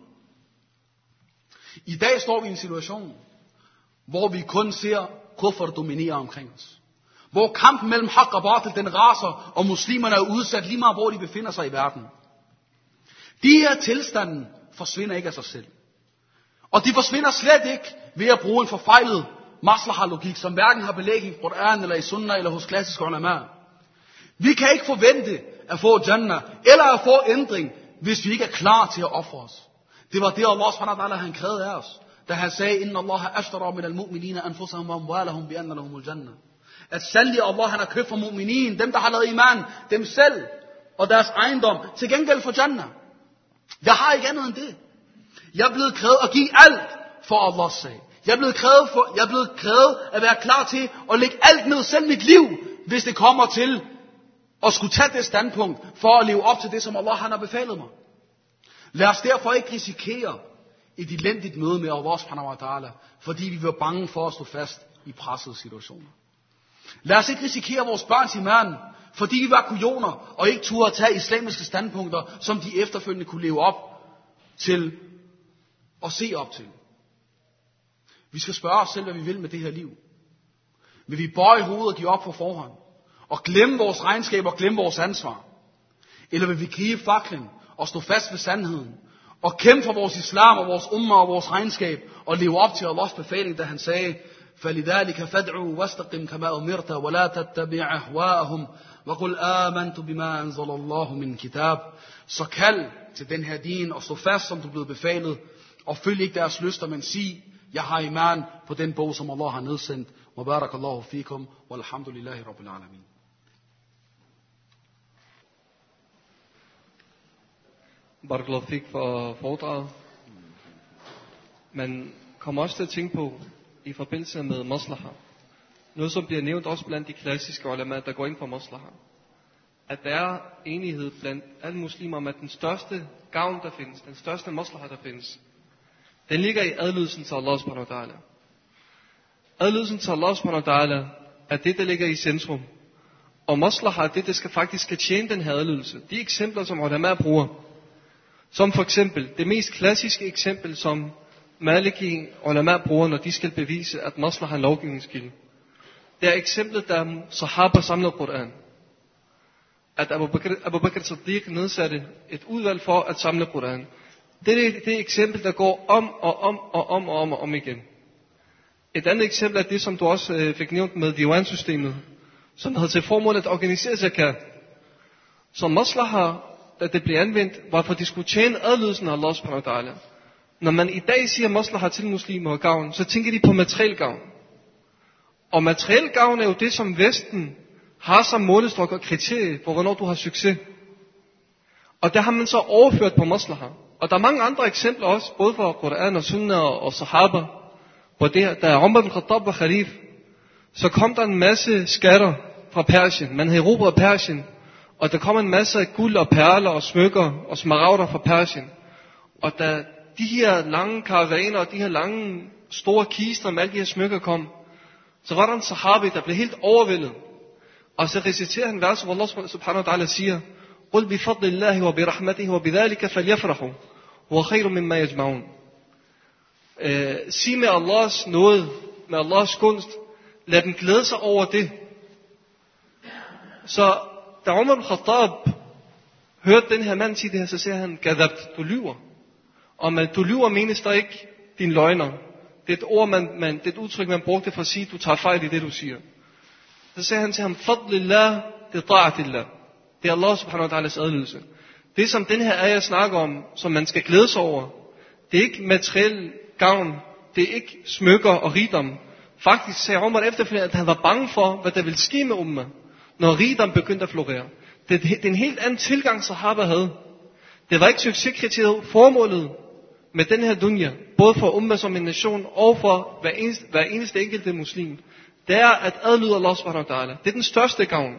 I dag står vi i en situation, hvor vi kun ser kufr dominere omkring os. Hvor kampen mellem haq og batil, den raser, og muslimerne er udsat lige meget, hvor de befinder sig i verden. De her tilstanden forsvinder ikke af sig selv. Og de forsvinder slet ikke ved at bruge en forfejlet maslaha-logik, som hverken har belæg i Qur'an eller i Sunnah eller hos klassiske ulama. Vi kan ikke forvente at få jannah eller at få ændring, hvis vi ikke er klar til at ofre os. Det var det, Allah subhanahu wa ta'ala han krævede af os, da han sagde, Inna Allah ashtara min al-mu'minina anfusahum wa amwalahum bi anna lahumul jannah. At sandelig Allah han har købt for mu'minin, dem der har lavet iman, dem selv og deres ejendom, til gengæld for jannah. Jeg har ikke andet end det. Jeg er blevet krævet at give alt for Allahs sag. Jeg er blevet krævet, for, jeg er blevet krævet at være klar til at lægge alt ned, selv mit liv, hvis det kommer til at skulle tage det standpunkt for at leve op til det, som Allah han har befalet mig. Lad os derfor ikke risikere et elendigt møde med Allah subhanahu wa ta'ala, fordi vi var bange for at stå fast i pressede situationer. Lad os ikke risikere vores børns iman, fordi vi var kujoner og ikke turde at tage islamiske standpunkter, som de efterfølgende kunne leve op til og se op til. Vi skal spørge os selv, hvad vi vil med det her liv. Vil vi bøje hovedet og give op på forhånd, og glemme vores regnskab og glemme vores ansvar? Eller vil vi gribe faklen og stå fast ved sandheden, og kæmpe for vores islam og vores umma og vores regnskab, og leve op til Allahs befaling, da han sagde, فَلِذَلِكَ فَادْعُوا وَاسْتَقِمْ كَمَا أُمِرْتَ وَلَا تَتَّبِعْ أَهْوَاءَهُمْ وَقُلْ آمَنْتُ بِمَا أَنزَلَ اللَّهُ مِنْ كِتَابٍ. Så kald til den her din, og stå fast, som du er blevet befalet, og følg ikke deres lyster, men sig, jeg har iman på den bog, som Allah har nedsendt. Wa barakallahu fikum, walhamdulillahi rabbil alamin. Barakallahu fik for foredraget. Man kommer også til at tænke på, i forbindelse med maslaha, noget som bliver nævnt også blandt de klassiske ulama, der går ind for maslaha, at der er enighed blandt alle muslimer om, at den største gavn, der findes, den største maslaha, der findes, den ligger i adlydelsen til Allah subhanahu wa ta'ala. Adlydelsen til Allah subhanahu wa ta'ala er det, der ligger i centrum. Og maslaha er det, der skal faktisk skal tjene den her adlydelse. De eksempler, som ulama bruger, som for eksempel, det mest klassiske eksempel, som Maliki ulama bruger, når de skal bevise, at maslaha er en lovgivningskilde. Det er eksemplet, der sahaba samlede Qur'an. At Abu Bakr, Abu Bakr Siddiq nedsatte et udvalg for at samle Qur'an. Det er det eksempel, der går om og om og om og om og om igen. Et andet eksempel er det, som du også øh, fik nævnt med diwan-systemet, som havde til formål at organisere zakat. Så maslaha, da det blev anvendt, var for at de skulle tjene adlydelsen af Allah subhanahu wa ta'ala. Når man i dag siger maslaha til muslimer og gavn, så tænker de på materiel gavn. Og materiel gavn er jo det, som Vesten har som målestok og kriterie for, hvornår du har succes. Og der har man så overført på maslaha. Og der er mange andre eksempler også, både fra Qur'an og Sunnah og Sahaba, hvor det, da Umar ibn Khattab var khalif, så kom der en masse skatter fra Persien. Man havde erobret Persien, og der kom en masse af guld og perler og smykker og smaragder fra Persien. Og da de her lange karavaner og de her lange store kister med alle de her smykker kom, så var der en sahabi, der blev helt overvældet. Og så reciterer han vers, hvor Allah subhanahu wa ta'ala siger, قُلْ بِفَضْلِ اللَّهِ وَبِرَحْمَتِهِ وَبِذَلِكَ فَلْيَفْرَحُوا وَخَيْرٌ مِمَّا يَجْمَعُونَ. Sig med Allahs nåde, med Allahs gunst, lad dem glæde sig over det. Så da Umar ibn Khattab hørte den her mand sige det her, så siger han, Gadabt, du lyver. Og med du lyver menes der ikke din løgner. Det er et ord, man, man, det er et udtryk, man brugte for at sige, du tager fejl i det, du siger. Så siger han til ham, Fadlillah, det er ta'atillah. Det er Allah subhanahu wa ta'alas adlydelse. Det som den her ayah snakker om, som man skal glæde sig over, det er ikke materiel gavn, det er ikke smykker og rigdom. Faktisk sagde Umar efterfølgende, at han var bange for, hvad der ville ske med umma. når rigdom begyndte at florere. Det, det er en helt anden tilgang, sahaba havde. Det var ikke succeskriteriet, formålet med den her dunya, både for umma som en nation, og for hver eneste, hver eneste enkelte muslim. Det er at adlyde Allah subhanahu wa ta'ala. Det er den største gavn.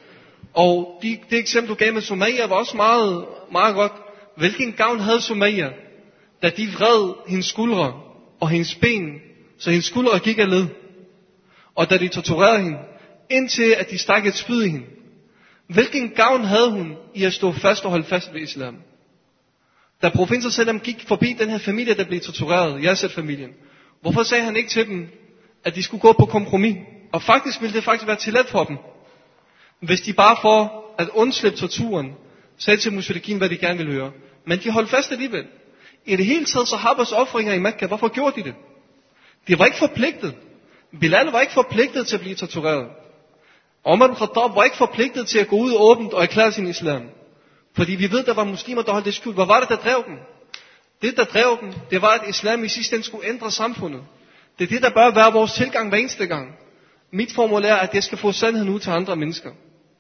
Og de, det eksempel, du gav med Sumayya, var også meget, meget godt. Hvilken gavn havde Sumayya, da de vred hendes skuldre og hendes ben, så hendes skuldre gik af led. Og da de torturerede hende, indtil at de stak et spyd i hende. Hvilken gavn havde hun i at stå fast og holde fast ved islam? Da profeten sallam gik forbi den her familie, der blev tortureret, Yasir-familien, hvorfor sagde han ikke til dem, at de skulle gå på kompromis? Og faktisk ville det faktisk være tilladt for dem, hvis de bare for at undslippe torturen, sagde til mushrikin, hvad de gerne ville høre. Men de holdt fast alligevel. I det hele taget, sahabas offringer i Mekka, hvorfor gjorde de det? De var ikke forpligtet. Bilal var ikke forpligtet til at blive tortureret. Umar al-Khattab var ikke forpligtet til at gå ud åbent og erklære sin islam. Fordi vi ved, der var muslimer, der holdt det skjult. Hvad var det, der drev dem? Det, der drev dem, det var, at islam i sidste ende skulle ændre samfundet. Det er det, der bør være vores tilgang hver eneste gang. Mit formål er, at det skal få sandheden ud til andre mennesker.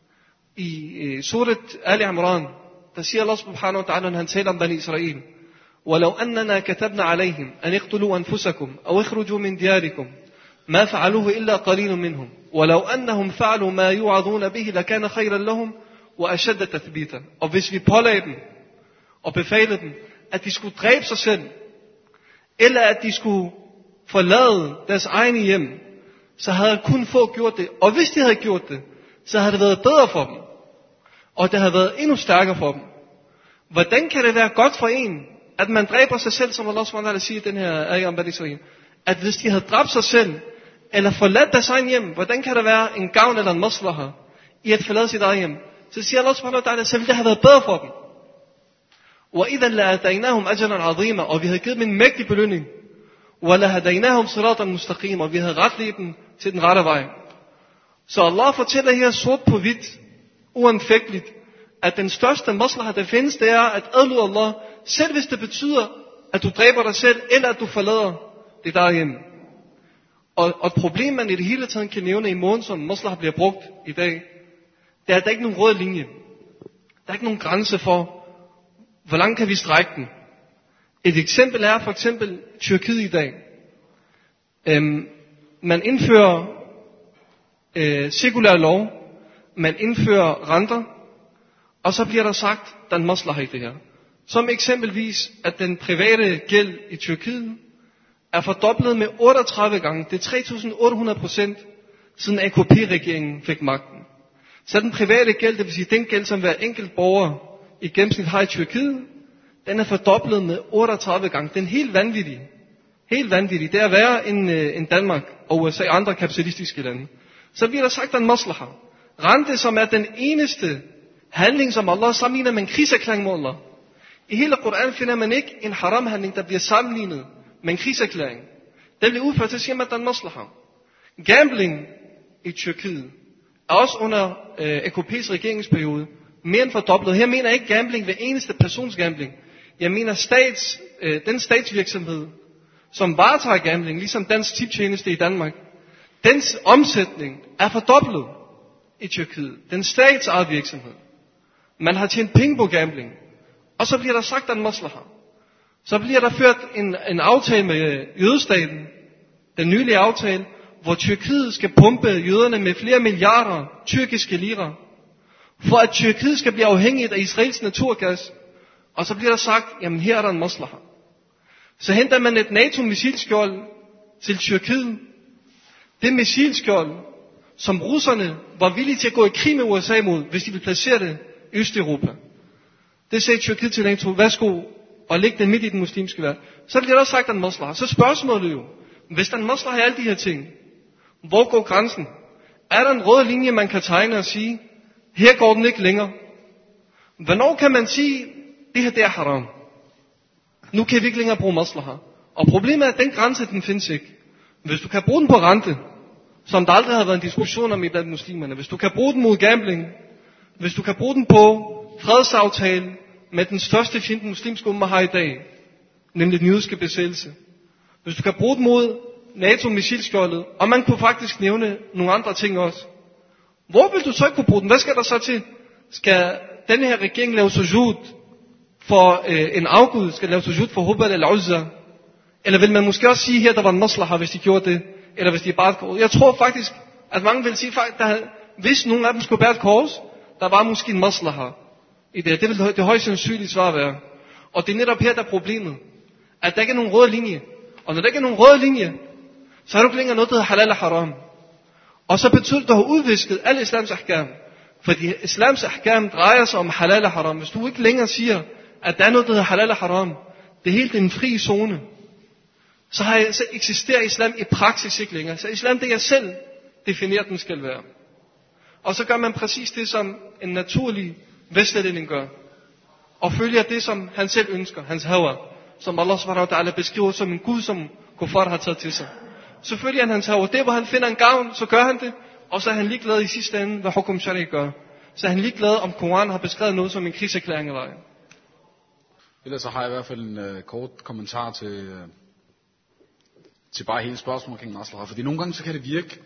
I eh, surat Ali Imran, der siger Allah subhanahu wa ta'ala, når han taler om Bani Israel, وَلَوْ أَنَّنَا كَتَبْنَا عَلَيْهِمْ أَنِ اقْتُلُوا أَنفُسَكُمْ أَوْ اخْرُجُوا مِنْ دِيَارِكُمْ مَا فَعَلُوهُ إِلَّا قَلِيلٌ مِنْهُمْ وَلَوْ أَنَّهُمْ فَعَلُوا مَا يُوعَظُونَ بِهِ لَكَانَ خَيْرًا لَهُمْ وَأَشَدَّ تَثْبِيتًا. Og hvis vi pålagde dem og befalede dem, at de skulle dræbe sig selv, eller at de skulle forlade deres egne hjem, så havde kun få gjort det. Og hvis de havde gjort det, så havde det været bedre for dem. Og det havde været endnu stærkere for dem. Hvordan kan det være godt for en, at man dræber sig selv, som Allah subhanahu wa ta'ala siger i den her ayah om Bani Israel? At hvis de havde dræbt sig selv, eller forladt deres egen hjem, hvordan kan der være en gavn eller en maslaha i at forlade sit eget hjem? Så siger Allah subhanahu wa ta'ala, så ville det have været bedre for dem. وَإِذًا لَأَتَيْنَاهُمْ أَجْرًا عَظِيمًا. Og vi havde givet dem en mægtig belønning. وَلَهَدَيْنَاهُمْ صِرَاطًا مُسْتَقِيمًا. Og vi havde retledt dem til den rette vej. Så Allah fortæller her sort på hvidt, uanfægteligt, at den største maslaha, der findes, det er at adlyde Allah, selv hvis det betyder, at du dræber dig selv, eller at du forlader dit eget hjem. Og, og et problem, man i det hele taget kan nævne i måden, som maslaha bliver brugt i dag, det er, at der ikke er nogen rød linje. Der er ikke nogen grænse for, hvor langt kan vi strække den. Et eksempel er for eksempel Tyrkiet i dag. Øhm, man indfører øh, sekulær lov, man indfører renter, og så bliver der sagt, der er en maslaha i det her. Som eksempelvis, at den private gæld i Tyrkiet er fordoblet med otteogtredive gange. Det er tre tusind otte hundrede procent, siden A K P-regeringen fik magten. Så den private gæld, det vil sige den gæld, som hver enkelt borger i gennemsnit har i Tyrkiet, den er fordoblet med otteogtredive gange. Den er helt vanvittig. Helt vanvittig. Det er værre end, øh, end Danmark og U S A og andre kapitalistiske lande. Så bliver der sagt, at der er en maslaha. Rente, som er den eneste handling, som Allah sammenligner med en krigserklæring mod Allah. I hele Koran finder man ikke en haram-handling, der bliver sammenlignet med en krigserklæring. Den bliver udført til at sige, at der er en maslaha. Gambling i Tyrkiet er også under øh, A K P's regeringsperiode mere end fordoblet. Her mener jeg ikke gambling ved eneste persons gambling. Jeg mener stats, øh, den statsvirksomhed, som varetager gambling, ligesom Dansk Tiptjeneste i Danmark, dens omsætning er fordoblet i Tyrkiet. Den statsejede virksomhed. Man har tjent penge på gambling. Og så bliver der sagt, at en maslaha. Så bliver der ført en, en aftale med jødestaten, den nylige aftale, hvor Tyrkiet skal pumpe jøderne med flere milliarder tyrkiske lira, for at Tyrkiet skal blive afhængigt af israelsk naturgas. Og så bliver der sagt, jamen her er der en maslaha. Så henter man et NATO-missilskjold til Tyrkiet. Det missilskjold, som russerne var villige til at gå i krig med U S A mod, hvis de ville placere det i Østeuropa. Det sagde Tyrkiet til NATO, værsgo, og læg den midt i den muslimske verden. Så bliver der også sagt, at en maslaha. Så spørgsmålet jo, hvis der er en maslaha i alle de her ting, hvor går grænsen? Er der en rød linje, man kan tegne og sige, her går den ikke længere? Hvornår kan man sige, det her det er haram? Nu kan vi ikke længere bruge maslaha. Og problemet er, at den grænse, den findes ikke. Hvis du kan bruge den på rente, som der aldrig har været en diskussion om i blandt muslimerne, hvis du kan bruge den mod gambling, hvis du kan bruge den på fredsaftale med den største fjende, den muslimske umma har i dag, nemlig den jødiske besættelse, hvis du kan bruge den mod NATO-missilskjoldet, og man kunne faktisk nævne nogle andre ting også, Hvor vil du så ikke kunne bruge den? Hvad skal der så til? Skal denne her regering lave sujud for øh, en afgud? Skal lave sujud for Hubal eller Uzza? Eller vil man måske også sige her, der var en maslaha, hvis de gjorde det? Eller hvis de bare et kors? Jeg tror faktisk, at mange vil sige, at hvis nogen af dem skulle bære et kors, der var måske en maslaha i det. Det vil det højst sandsynligt svare være. Og det er netop her, der er problemet. At der ikke er nogen røde linje. Og når der ikke er nogen røde linje, så er du ikke længere noget, der hedder halal og haram. Og så betyder det, at du har udvisket alle islams ahkam. Fordi islams ahkam drejer sig om halal og haram. Hvis du ikke længere siger, at der er noget, der hedder halal og haram, det er helt en fri zone, så, har jeg, så eksisterer islam i praksis ikke længere. Så islam, det jeg selv definerer, den skal være. Og så gør man præcis det, som en naturlig vestlænding gør. Og følger det, som han selv ønsker, hans hawa, som Allah subhanahu wa ta'ala beskriver som en Gud, som kuffar har taget til sig. Så følger han hans hawa. Det, hvor han finder en gavn, så gør han det. Og så er han ligeglad i sidste ende, hvad hukum shari gør. Så er han ligeglad, om Koran har beskrevet noget som en krigserklæring eller ej. Ellers så har jeg i hvert fald en uh, kort kommentar til, uh, til bare hele spørgsmålet omkring maslaha. Fordi nogle gange så kan det virke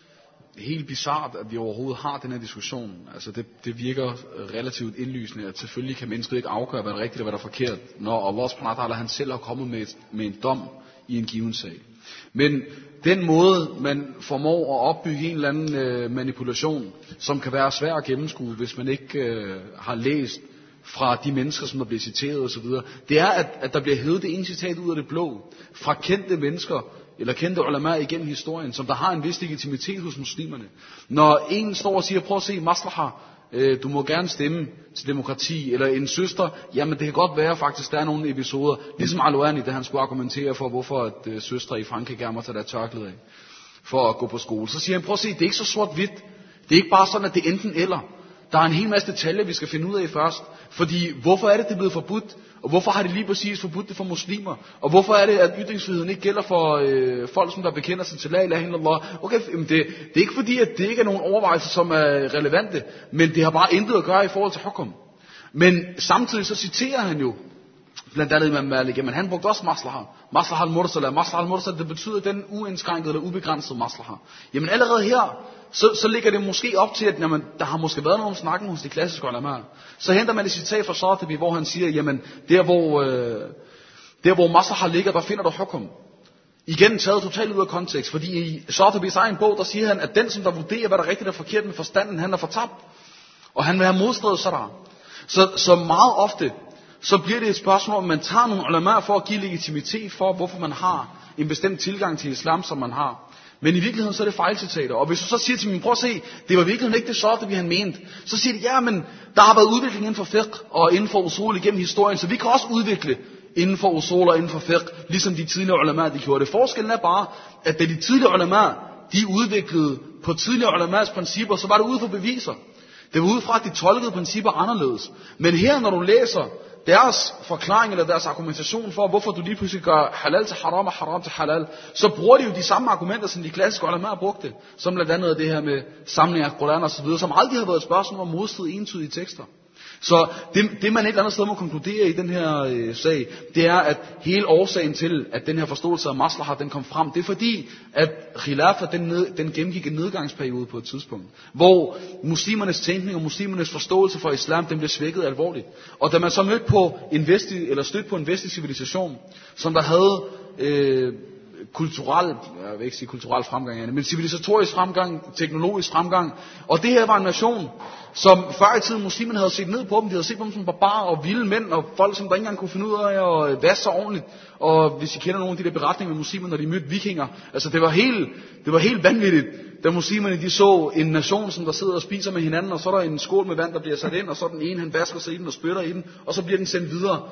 helt bizart, at vi overhovedet har den her diskussion. Altså det, det virker relativt indlysende, at selvfølgelig kan mennesket ikke afgøre, hvad der er rigtigt og hvad der er forkert, når Allah subhanahu wa ta'ala han selv har kommet med, med en dom i en given sag. Men den måde, man formår at opbygge en eller anden øh, manipulation, som kan være svær at gennemskue, hvis man ikke øh, har læst fra de mennesker, som der bliver citeret osv., det er, at, at der bliver hævet det ene citat ud af det blå, fra kendte mennesker, eller kendte ulama igennem historien, som der har en vis legitimitet hos muslimerne. Når en står og siger, prøv at se, maslaha, øh, du må gerne stemme til demokrati, eller en søster, jamen det kan godt være faktisk, der er nogle episoder, ligesom Al-Wani, da han skulle argumentere for, hvorfor at, øh, søstre i Frankrig gerne må tage der tørklæde af, for at gå på skole. Så siger han, prøv at se, det er ikke så sort-hvidt, det er ikke bare sådan, at det er enten eller. Der er en hel masse detaljer, vi skal finde ud af først. Fordi hvorfor er det, det er blevet forbudt? Og hvorfor har det lige præcis forbudt det for muslimer? Og hvorfor er det, at ytringsfriheden ikke gælder for øh, folk, som der bekender sig til la ilaha illallah? Okay, det, det er ikke fordi, at det ikke er nogen overvejelser, som er relevante, men det har bare intet at gøre i forhold til hukum. Men samtidig så citerer han jo, blandt andet Imam Malik, men han brugte også maslaha. Maslaha al-mursala. Maslaha al-mursala, det betyder den uindskrænkede eller ubegrænsede maslaha. Jamen allerede her, så, så ligger det måske op til, at jamen, der har måske været nogen snakken hos de klassiske ulama. Så henter man et citat fra Shatibi, hvor han siger, jamen der hvor, øh, der hvor maslaha ligger, der finder du hukum. Igen taget totalt ud af kontekst, fordi i Shatibis egen bog, der siger han, at den som der vurderer, hvad der er rigtigt og forkert med forstanden, han er fortabt. Og han vil have modstredet sig der. Så, så meget ofte, så bliver det et spørgsmål, om man tager nogle ulama for at give legitimitet for, hvorfor man har en bestemt tilgang til islam, som man har. Men i virkeligheden så er det fejlcitater. Og hvis du så siger til mig, prøv at se, det var virkelig ikke det sorte, vi han mente. Så siger de, ja, men der har været udvikling inden for fiqh og inden for usul igennem historien, så vi kan også udvikle inden for usul og inden for fiqh, ligesom de tidligere ulama, de gjorde det. Forskellen er bare, at da de tidligere ulama, de udviklede på tidligere ulamas principper, så var det ude for beviser. Det var ud fra, at de tolkede principper anderledes. Men her, når du læser deres forklaring eller deres argumentation for, hvorfor du lige pludselig gør halal til haram og haram til halal, så bruger de jo de samme argumenter, som de klassiske ulama brugte, som blandt andet det her med samling af Koran og så videre, som aldrig har været et spørgsmål om modstrid entydige tekster. Så det, det man et eller andet sted må konkludere i den her øh, sag, det er, at hele årsagen til, at den her forståelse af maslaha, den kom frem, det er fordi, at khilafa, den, ned, den gennemgik en nedgangsperiode på et tidspunkt, hvor muslimernes tænkning og muslimernes forståelse for islam, den blev svækket alvorligt. Og da man så mødte på en vestlig, eller stødte på en vestlig civilisation, som der havde øh, kulturel, jeg vil ikke sige kulturel fremgang, men civilisatorisk fremgang, teknologisk fremgang, og det her var en nation, som før i tiden muslimerne havde set ned på dem, de havde set på dem som barbarer og vilde mænd, og folk, som der ikke engang kunne finde ud af at vaske sig ordentligt, og hvis I kender nogle af de der beretninger med muslimer, når de mødte vikinger, altså det var helt, det var helt vanvittigt, da muslimerne de så en nation, som der sidder og spiser med hinanden, og så er der en skål med vand, der bliver sat ind, og så den ene, han vasker sig i den og spytter i den, og så bliver den sendt videre.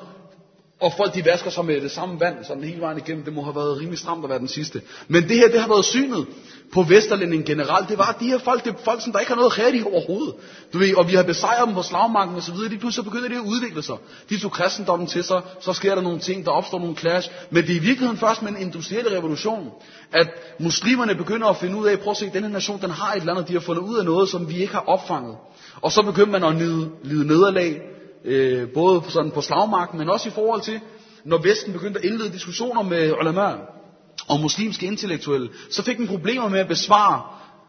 Og folk de vasker sig med det samme vand, sådan hele vejen igennem. Det må have været rimelig stramt at være den sidste. Men det her, det har været synet på Vesterlændingen generelt. Det var de her folk, det er folk, som der ikke har noget rigtigt overhovedet. Du ved, og vi har besejret dem på slagmarken og så videre. De pludselig begynder det at udvikle sig. De tog kristendommen til sig, så sker der nogle ting, der opstår nogle clash. Men det er i virkeligheden først med en industriel revolution, at muslimerne begynder at finde ud af, prøv at se, denne nation, den har et eller andet, de har fundet ud af noget, som vi ikke har opfanget. Og så begynder man at lide, lide nederlag. Øh, både sådan på slagmarken, men også i forhold til, når Vesten begyndte at indlede diskussioner med ulama og muslimske intellektuelle, så fik den problemer med at besvare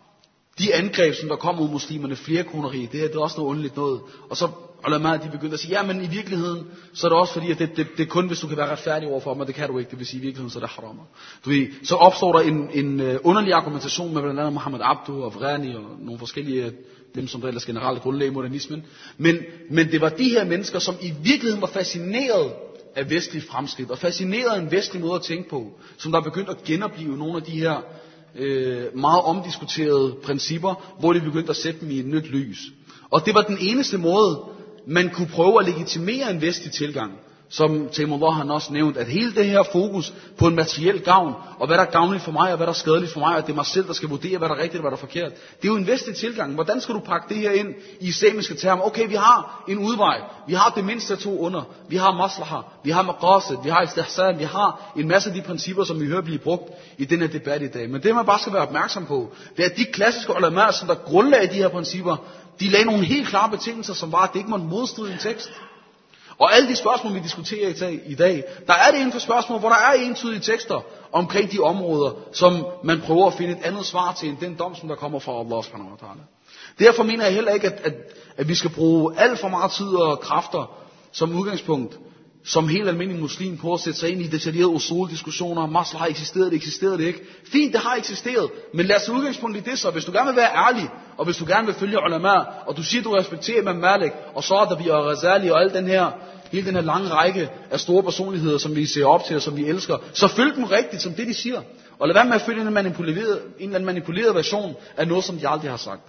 de angreb, som der kom mod muslimerne, flerkoneri, det her, det er også noget underligt noget. Og så ulama, de begyndte at sige, ja, men i virkeligheden, så er det også fordi, at det, det, det er kun, hvis du kan være retfærdig overfor dem, og det kan du ikke, det vil sige, i virkeligheden, så er det haram. Du ved, så opstår der en, en uh, underlig argumentation med blandt andet Muhammad Abdu og Vrani og nogle forskellige, dem som der ellers generelt grundlag i modernismen. Men, men det var de her mennesker, som i virkeligheden var fascineret af vestlig fremskridt, og fascineret af en vestlig måde at tænke på, som der begyndte at genopleve nogle af de her øh, meget omdiskuterede principper, hvor de begyndte at sætte dem i et nyt lys. Og det var den eneste måde, man kunne prøve at legitimere en vestlig tilgang. Som Taimullah han også nævnt, at hele det her fokus på en materiel gavn, og hvad der er gavnligt for mig, og hvad der er skadeligt for mig, og det er mig selv, der skal vurdere, hvad der er rigtigt og hvad der er forkert. Det er jo en vestlig tilgang. Hvordan skal du pakke det her ind i islamiske termer? Okay, vi har en udvej. Vi har det mindste af to under. Vi har maslaha, vi har maqasid, vi har istihsan, vi har en masse af de principper, som vi hører blive brugt i den her debat i dag. Men det, man bare skal være opmærksom på, det er, at de klassiske ulamaer, som der grundlagde de her principper, de lagde nogle helt klare betingelser, som var, at det ikke måtte modstride en tekst. Og alle de spørgsmål, vi diskuterer i dag, der er det inden for spørgsmål, hvor der er entydige tekster omkring de områder, som man prøver at finde et andet svar til, end den dom, som der kommer fra Allah subhanahu wa ta'ala. Derfor mener jeg heller ikke, at, at, at vi skal bruge alt for meget tid og kræfter som udgangspunkt, som helt almindelig muslim, på at sætte sig ind i detaljerede usul-diskussioner. Masla har eksisteret, det eksisterede det ikke. Fint, det har eksisteret, men lad os tage udgangspunkt i det så. Hvis du gerne vil være ærlig, og hvis du gerne vil følge ulama, og du siger, du respekterer Imam Malik, og så er der vi og Ghazali og al den her, hele den her lange række af store personligheder, som vi ser op til og som vi elsker, så følg dem rigtigt som det, de siger. Og lad være med at følge en manipuleret, en eller anden manipuleret version af noget, som de aldrig har sagt.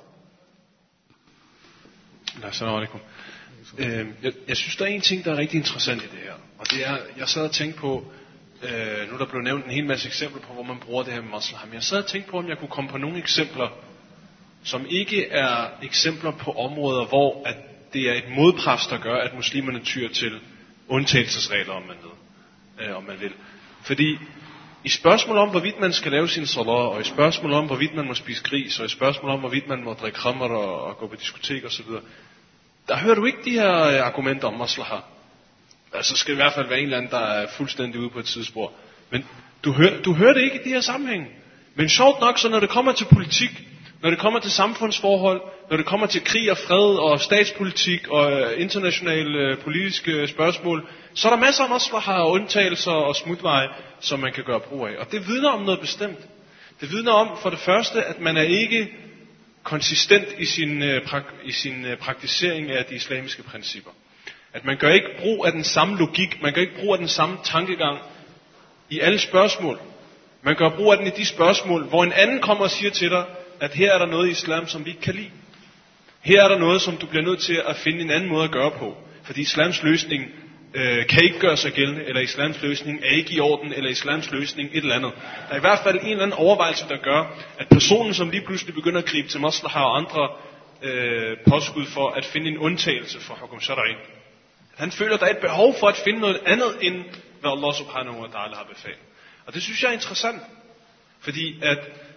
Assalamu alaikum. Øh, jeg, jeg synes, der er en ting, der er rigtig interessant i det her. Og det er, jeg sad og tænkte på, øh, nu der blev nævnt en hel masse eksempler på, hvor man bruger det her med maslaha. Men jeg sad og tænkte på, om jeg kunne komme på nogle eksempler, som ikke er eksempler på områder, hvor at det er et modpres, der gør, at muslimerne tyr til undtagelsesregler, om man, ved, øh, om man vil. Fordi i spørgsmål om, hvorvidt man skal lave sin salat, og i spørgsmål om, hvorvidt man må spise gris, og i spørgsmål om, hvorvidt man må drikke khamr og, og gå på diskotek osv., der hører du ikke de her argumenter om maslaha. Altså skal det i hvert fald være en eller anden, der er fuldstændig ude på et tidsspor. Men du hører, du hører det ikke i de her sammenhæng. Men sjovt nok, så når det kommer til politik, når det kommer til samfundsforhold, når det kommer til krig og fred og statspolitik og internationale politiske spørgsmål, så er der masser af maslaha og undtagelser og smutveje, som man kan gøre brug af. Og det vidner om noget bestemt. Det vidner om for det første, at man er ikke konsistent i sin, i sin praktisering af de islamiske principper. At man gør ikke brug af den samme logik, man gør ikke brug af den samme tankegang i alle spørgsmål. Man gør brug af den i de spørgsmål, hvor en anden kommer og siger til dig, at her er der noget i islam, som vi ikke kan lide. Her er der noget, som du bliver nødt til at finde en anden måde at gøre på. Fordi islams løsning øh, kan ikke gøre sig gældende, eller islams løsning er ikke i orden, eller islams løsning et eller andet. Der er i hvert fald en eller anden overvejelse, der gør, at personen, som lige pludselig begynder at gribe til maslaha og andre øh, påskud for at finde en undtagelse for hukum shara'i, han føler, at der er et behov for at finde noget andet, end hvad Allah subhanahu wa ta'ala har befalet. Og det synes jeg er interessant, fordi at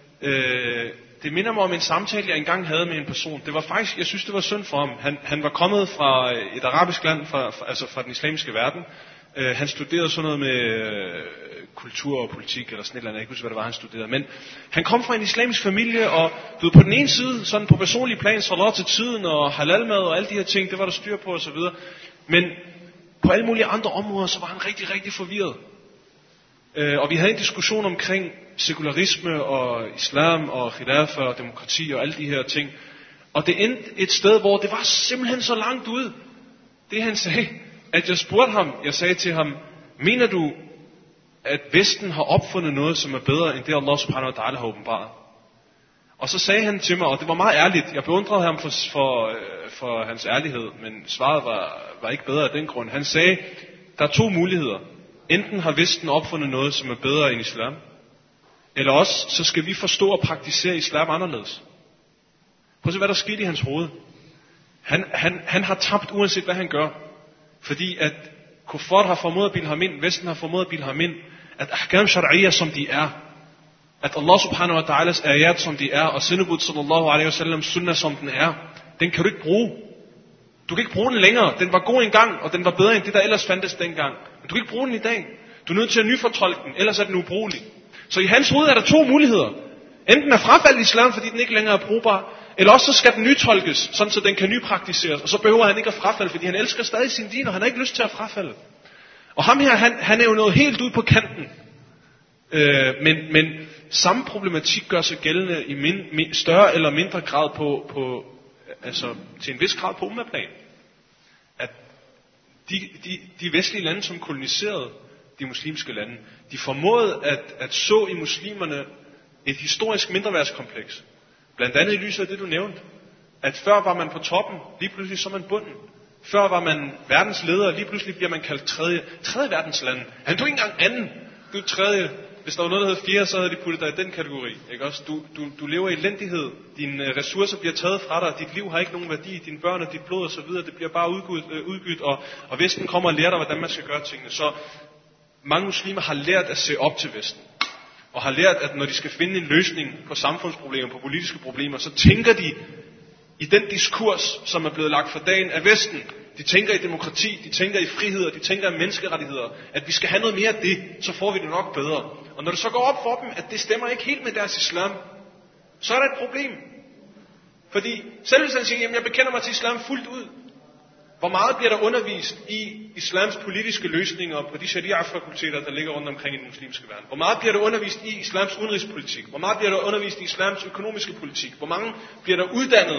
øh, det minder mig om en samtale, jeg engang havde med en person. Det var faktisk, jeg synes, det var synd for ham. Han, han var kommet fra et arabisk land, fra, fra, altså fra den islamiske verden. Uh, han studerede sådan noget med uh, kultur og politik, eller sådan et eller andet. Jeg kan ikke huske, hvad det var, han studerede. Men han kom fra en islamisk familie, og du ved, på den ene side, sådan på personlig plan, salat til tiden, og halalmad og alle de her ting, det var der styr på, og så videre. Men på alle mulige andre områder, så var han rigtig, rigtig forvirret. Uh, og vi havde en diskussion omkring sekularisme og islam og khilafa og demokrati og alle de her ting. Og det endte et sted, hvor det var simpelthen så langt ud, det han sagde, at jeg spurgte ham, jeg sagde til ham, mener du, at Vesten har opfundet noget, som er bedre end det, Allah subhanahu wa ta'ala har åbenbaret? Og så sagde han til mig, og det var meget ærligt, jeg beundrede ham for, for, for hans ærlighed, men svaret var, var ikke bedre af den grund. Han sagde, der er to muligheder. Enten har Vesten opfundet noget, som er bedre end islam, eller også, så skal vi forstå og praktisere islam anderledes. Prøv at se, hvad der skete i hans hoved. Han, han, han har tabt, uanset hvad han gør. Fordi at kuffar har formået at bilde ham ind, Vesten har formået at bilde ham ind, at ahkam shar'iyya som de er, at Allah subhanahu wa ta'alas ayat som de er, og sindebud sallallahu alaihi wasallam sunnah som den er, den kan du ikke bruge. Du kan ikke bruge den længere. Den var god engang, og den var bedre end det, der ellers fandtes dengang. Men du kan ikke bruge den i dag. Du er nødt til at nyfortolke den, ellers er den ubrugelig. Så i hans hoved er der to muligheder. Enten er frafaldet islam, fordi den ikke længere er brugbar, eller også så skal den nytolkes, sådan så den kan nypraktiseres, og så behøver han ikke at frafalde, fordi han elsker stadig sin din, og han har ikke lyst til at frafalde. Og ham her, han, han er jo noget helt ud på kanten. Øh, men, men samme problematik gør sig gældende i min, min, større eller mindre grad på, på, altså til en vis grad på ummaplan. At de, de, de vestlige lande, som koloniserede de muslimske lande, de formåede at, at så i muslimerne et historisk mindreværdskompleks. Blandt andet i lyset af det, du nævnte. At før var man på toppen, lige pludselig så man bunden. Før var man verdens leder, lige pludselig bliver man kaldt tredje, tredje verdensland. Han du er ikke engang anden. Du er tredje. Hvis der var noget, der hed fjerde, så havde de puttet dig i den kategori. Ikke også? Du, du, du lever i elendighed. Dine ressourcer bliver taget fra dig. Dit liv har ikke nogen værdi. Dine børn og dit blod og så videre. Det bliver bare udgydt, øh, udgydt og, og Vesten kommer og lærer dig, hvordan man skal gøre tingene. Så mange muslimer har lært at se op til Vesten. Og har lært, at når de skal finde en løsning på samfundsproblemer, på politiske problemer, så tænker de i den diskurs, som er blevet lagt for dagen af Vesten. De tænker i demokrati, de tænker i friheder, de tænker i menneskerettigheder. At vi skal have noget mere af det, så får vi det nok bedre. Og når det så går op for dem, at det stemmer ikke helt med deres islam, så er der et problem. Fordi selv hvis han siger, jamen jeg bekender mig til islam fuldt ud, hvor meget bliver der undervist i islams politiske løsninger på de sharia-fakulteter, der ligger rundt omkring i den muslimske verden? Hvor meget bliver der undervist i islams udenrigspolitik? Hvor meget bliver der undervist i islams økonomiske politik? Hvor mange bliver der uddannet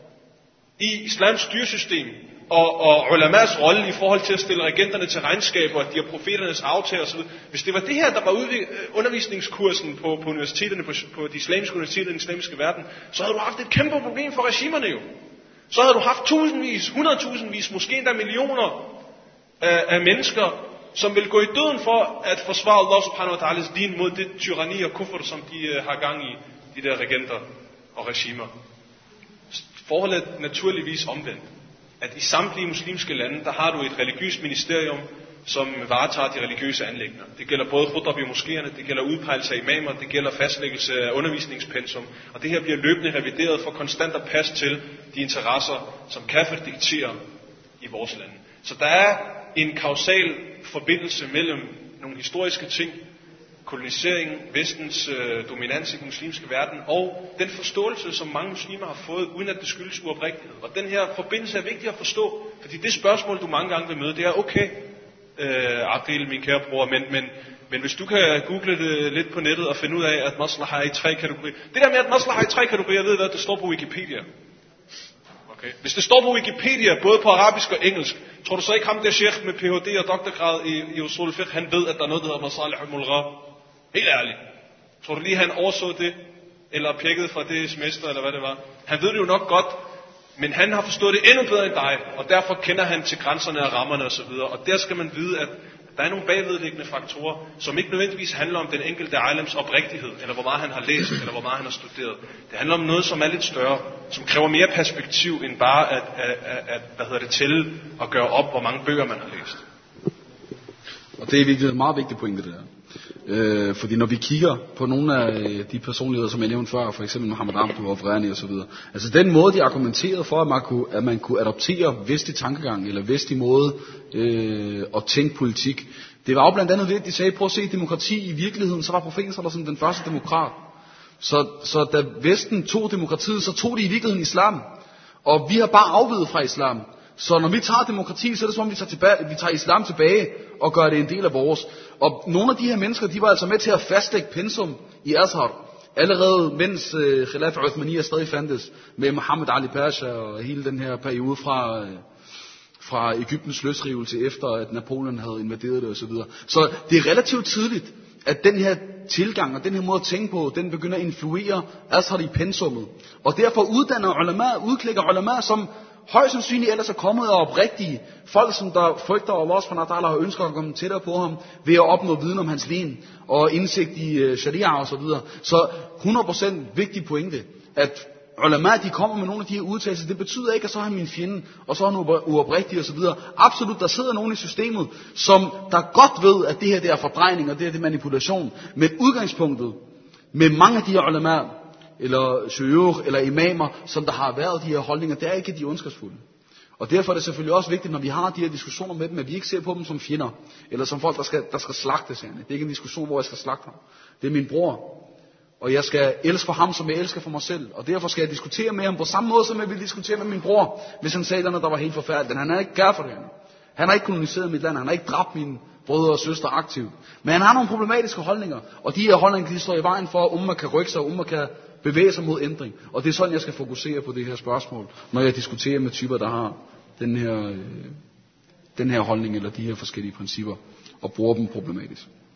i islams styresystem? Og, og ulamas rolle i forhold til at stille regenterne til regnskaber, og de her profeternes aftager osv. Hvis det var det her, der var undervisningskursen på, på universiteterne, på, på de islamiske universiteter i den islamiske verden, så havde du haft et kæmpe problem for regimerne jo. Så havde du haft tusindvis, hundredtusindvis, måske endda millioner af, af mennesker, som vil gå i døden for at forsvare Allah subhanahu wa ta'alis din mod det tyranni og kuffer, som de uh, har gang i, de der regenter og regimer. Forholdet er naturligvis omvendt. At i samtlige muslimske lande, der har du et religiøst ministerium, som varetager de religiøse anliggender. Det gælder både khutbah i moskéerne, det gælder udpegelse af imamer, det gælder fastlæggelse af undervisningspensum. Og det her bliver løbende revideret for konstant at passe til de interesser, som kafir dikterer i vores lande. Så der er en kausal forbindelse mellem nogle historiske ting, kolonisering, vestens øh, dominans i den muslimske verden, og den forståelse, som mange muslimer har fået, uden at det skyldes uoprigtighed. Og den her forbindelse er vigtig at forstå, fordi det spørgsmål, du mange gange vil møde, det er, okay, øh, Aqil, min kære bror, men, men, men hvis du kan google det lidt på nettet og finde ud af, at maslaha er i tre kategorier. Det der med, at maslaha er i tre kategorier, jeg ved hvad, det står på Wikipedia. Okay. Hvis det står på Wikipedia, både på arabisk og engelsk, tror du så ikke ham der sheikh med P H D og doktorgrad i, i usul al-fiqh, han ved, at der er noget, der hedder masalih al-mulgha? Helt ærligt. Tror du lige, han overså det? Eller pjekkede fra det semester, eller hvad det var? Han ved det jo nok godt, men han har forstået det endnu bedre end dig, og derfor kender han til grænserne og rammerne osv. Og der skal man vide, at der er nogle bagvedliggende faktorer, som ikke nødvendigvis handler om den enkelte ejlems oprigtighed, eller hvor meget han har læst, eller hvor meget han har studeret. Det handler om noget, som er lidt større, som kræver mere perspektiv, end bare at, at, at, at hvad hedder det, tælle og gøre op, hvor mange bøger man har læst. Og det er virkelig en meget vigtig pointe, det der. Øh, fordi når vi kigger på nogle af de personligheder, som jeg nævnte før, for eksempel Mohammed Abdu og Frani og så videre, altså den måde, de argumenterede for, at man kunne, at man kunne adoptere vestlig tankegang, eller vestlig måde øh, at tænke politik, det var jo blandt andet ved, at de sagde, prøv at se demokrati i virkeligheden, så var profeten så der som den første demokrat. Så, så da Vesten tog demokratiet, så tog de i virkeligheden islam. Og vi har bare afveget fra islam. Så når vi tager demokrati, så er det som om vi tager, tilbage, vi tager islam tilbage og gør det en del af vores. Og nogle af de her mennesker, de var altså med til at fastlægge pensum i Azhar. Allerede mens øh, Khilaf Uthmaniyya stadig fandtes med Muhammad Ali Pasha og hele den her periode fra, øh, fra Egyptens løsrivelse efter at Napoleon havde invaderet det osv. Så, så det er relativt tidligt, at den her tilgang og den her måde at tænke på, den begynder at influere Azhar i pensummet. Og derfor uddanner ulama, udklækker ulama, som højst sandsynligt ellers er kommet af oprigtige folk, som der frygter Allah subhanahu wa ta'ala og ønsker at komme tættere på ham ved at opnå viden om hans len og indsigt i uh, sharia og så videre. Så hundrede procent vigtig pointe, at ulama, de kommer med nogle af de her udtalelser. Det betyder ikke, at så er han min fjende, og så er han uoprigtig og så videre. Absolut, der sidder nogen i systemet, som der godt ved, at det her det er fordrejning og det her det er manipulation. Men udgangspunktet med mange af de her ulama, eller shuyukh, eller imamer, som der har været de her holdninger, det er ikke de ondskabsfulde. Og derfor er det selvfølgelig også vigtigt, når vi har de her diskussioner med dem, at vi ikke ser på dem som fjender, eller som folk, der skal, der skal slagtes. Det er ikke en diskussion, hvor jeg skal slagte ham. Det er min bror. Og jeg skal elske for ham, som jeg elsker for mig selv. Og derfor skal jeg diskutere med ham på samme måde, som jeg ville diskutere med min bror, hvis han sagde noget, der var helt forfærdeligt. Han er ikke kær for det. Han har ikke koloniseret mit land. Han har ikke dræbt mine brødre og søstre aktivt. Men han har nogle problematiske holdninger. Og de her holdninger, de står i vejen for, at umma kan rykke sig, umma kan bevæge sig mod ændring. Og det er sådan, jeg skal fokusere på det her spørgsmål, når jeg diskuterer med typer, der har den her, øh, den her holdning, eller de her forskellige principper, og bruger dem problematisk.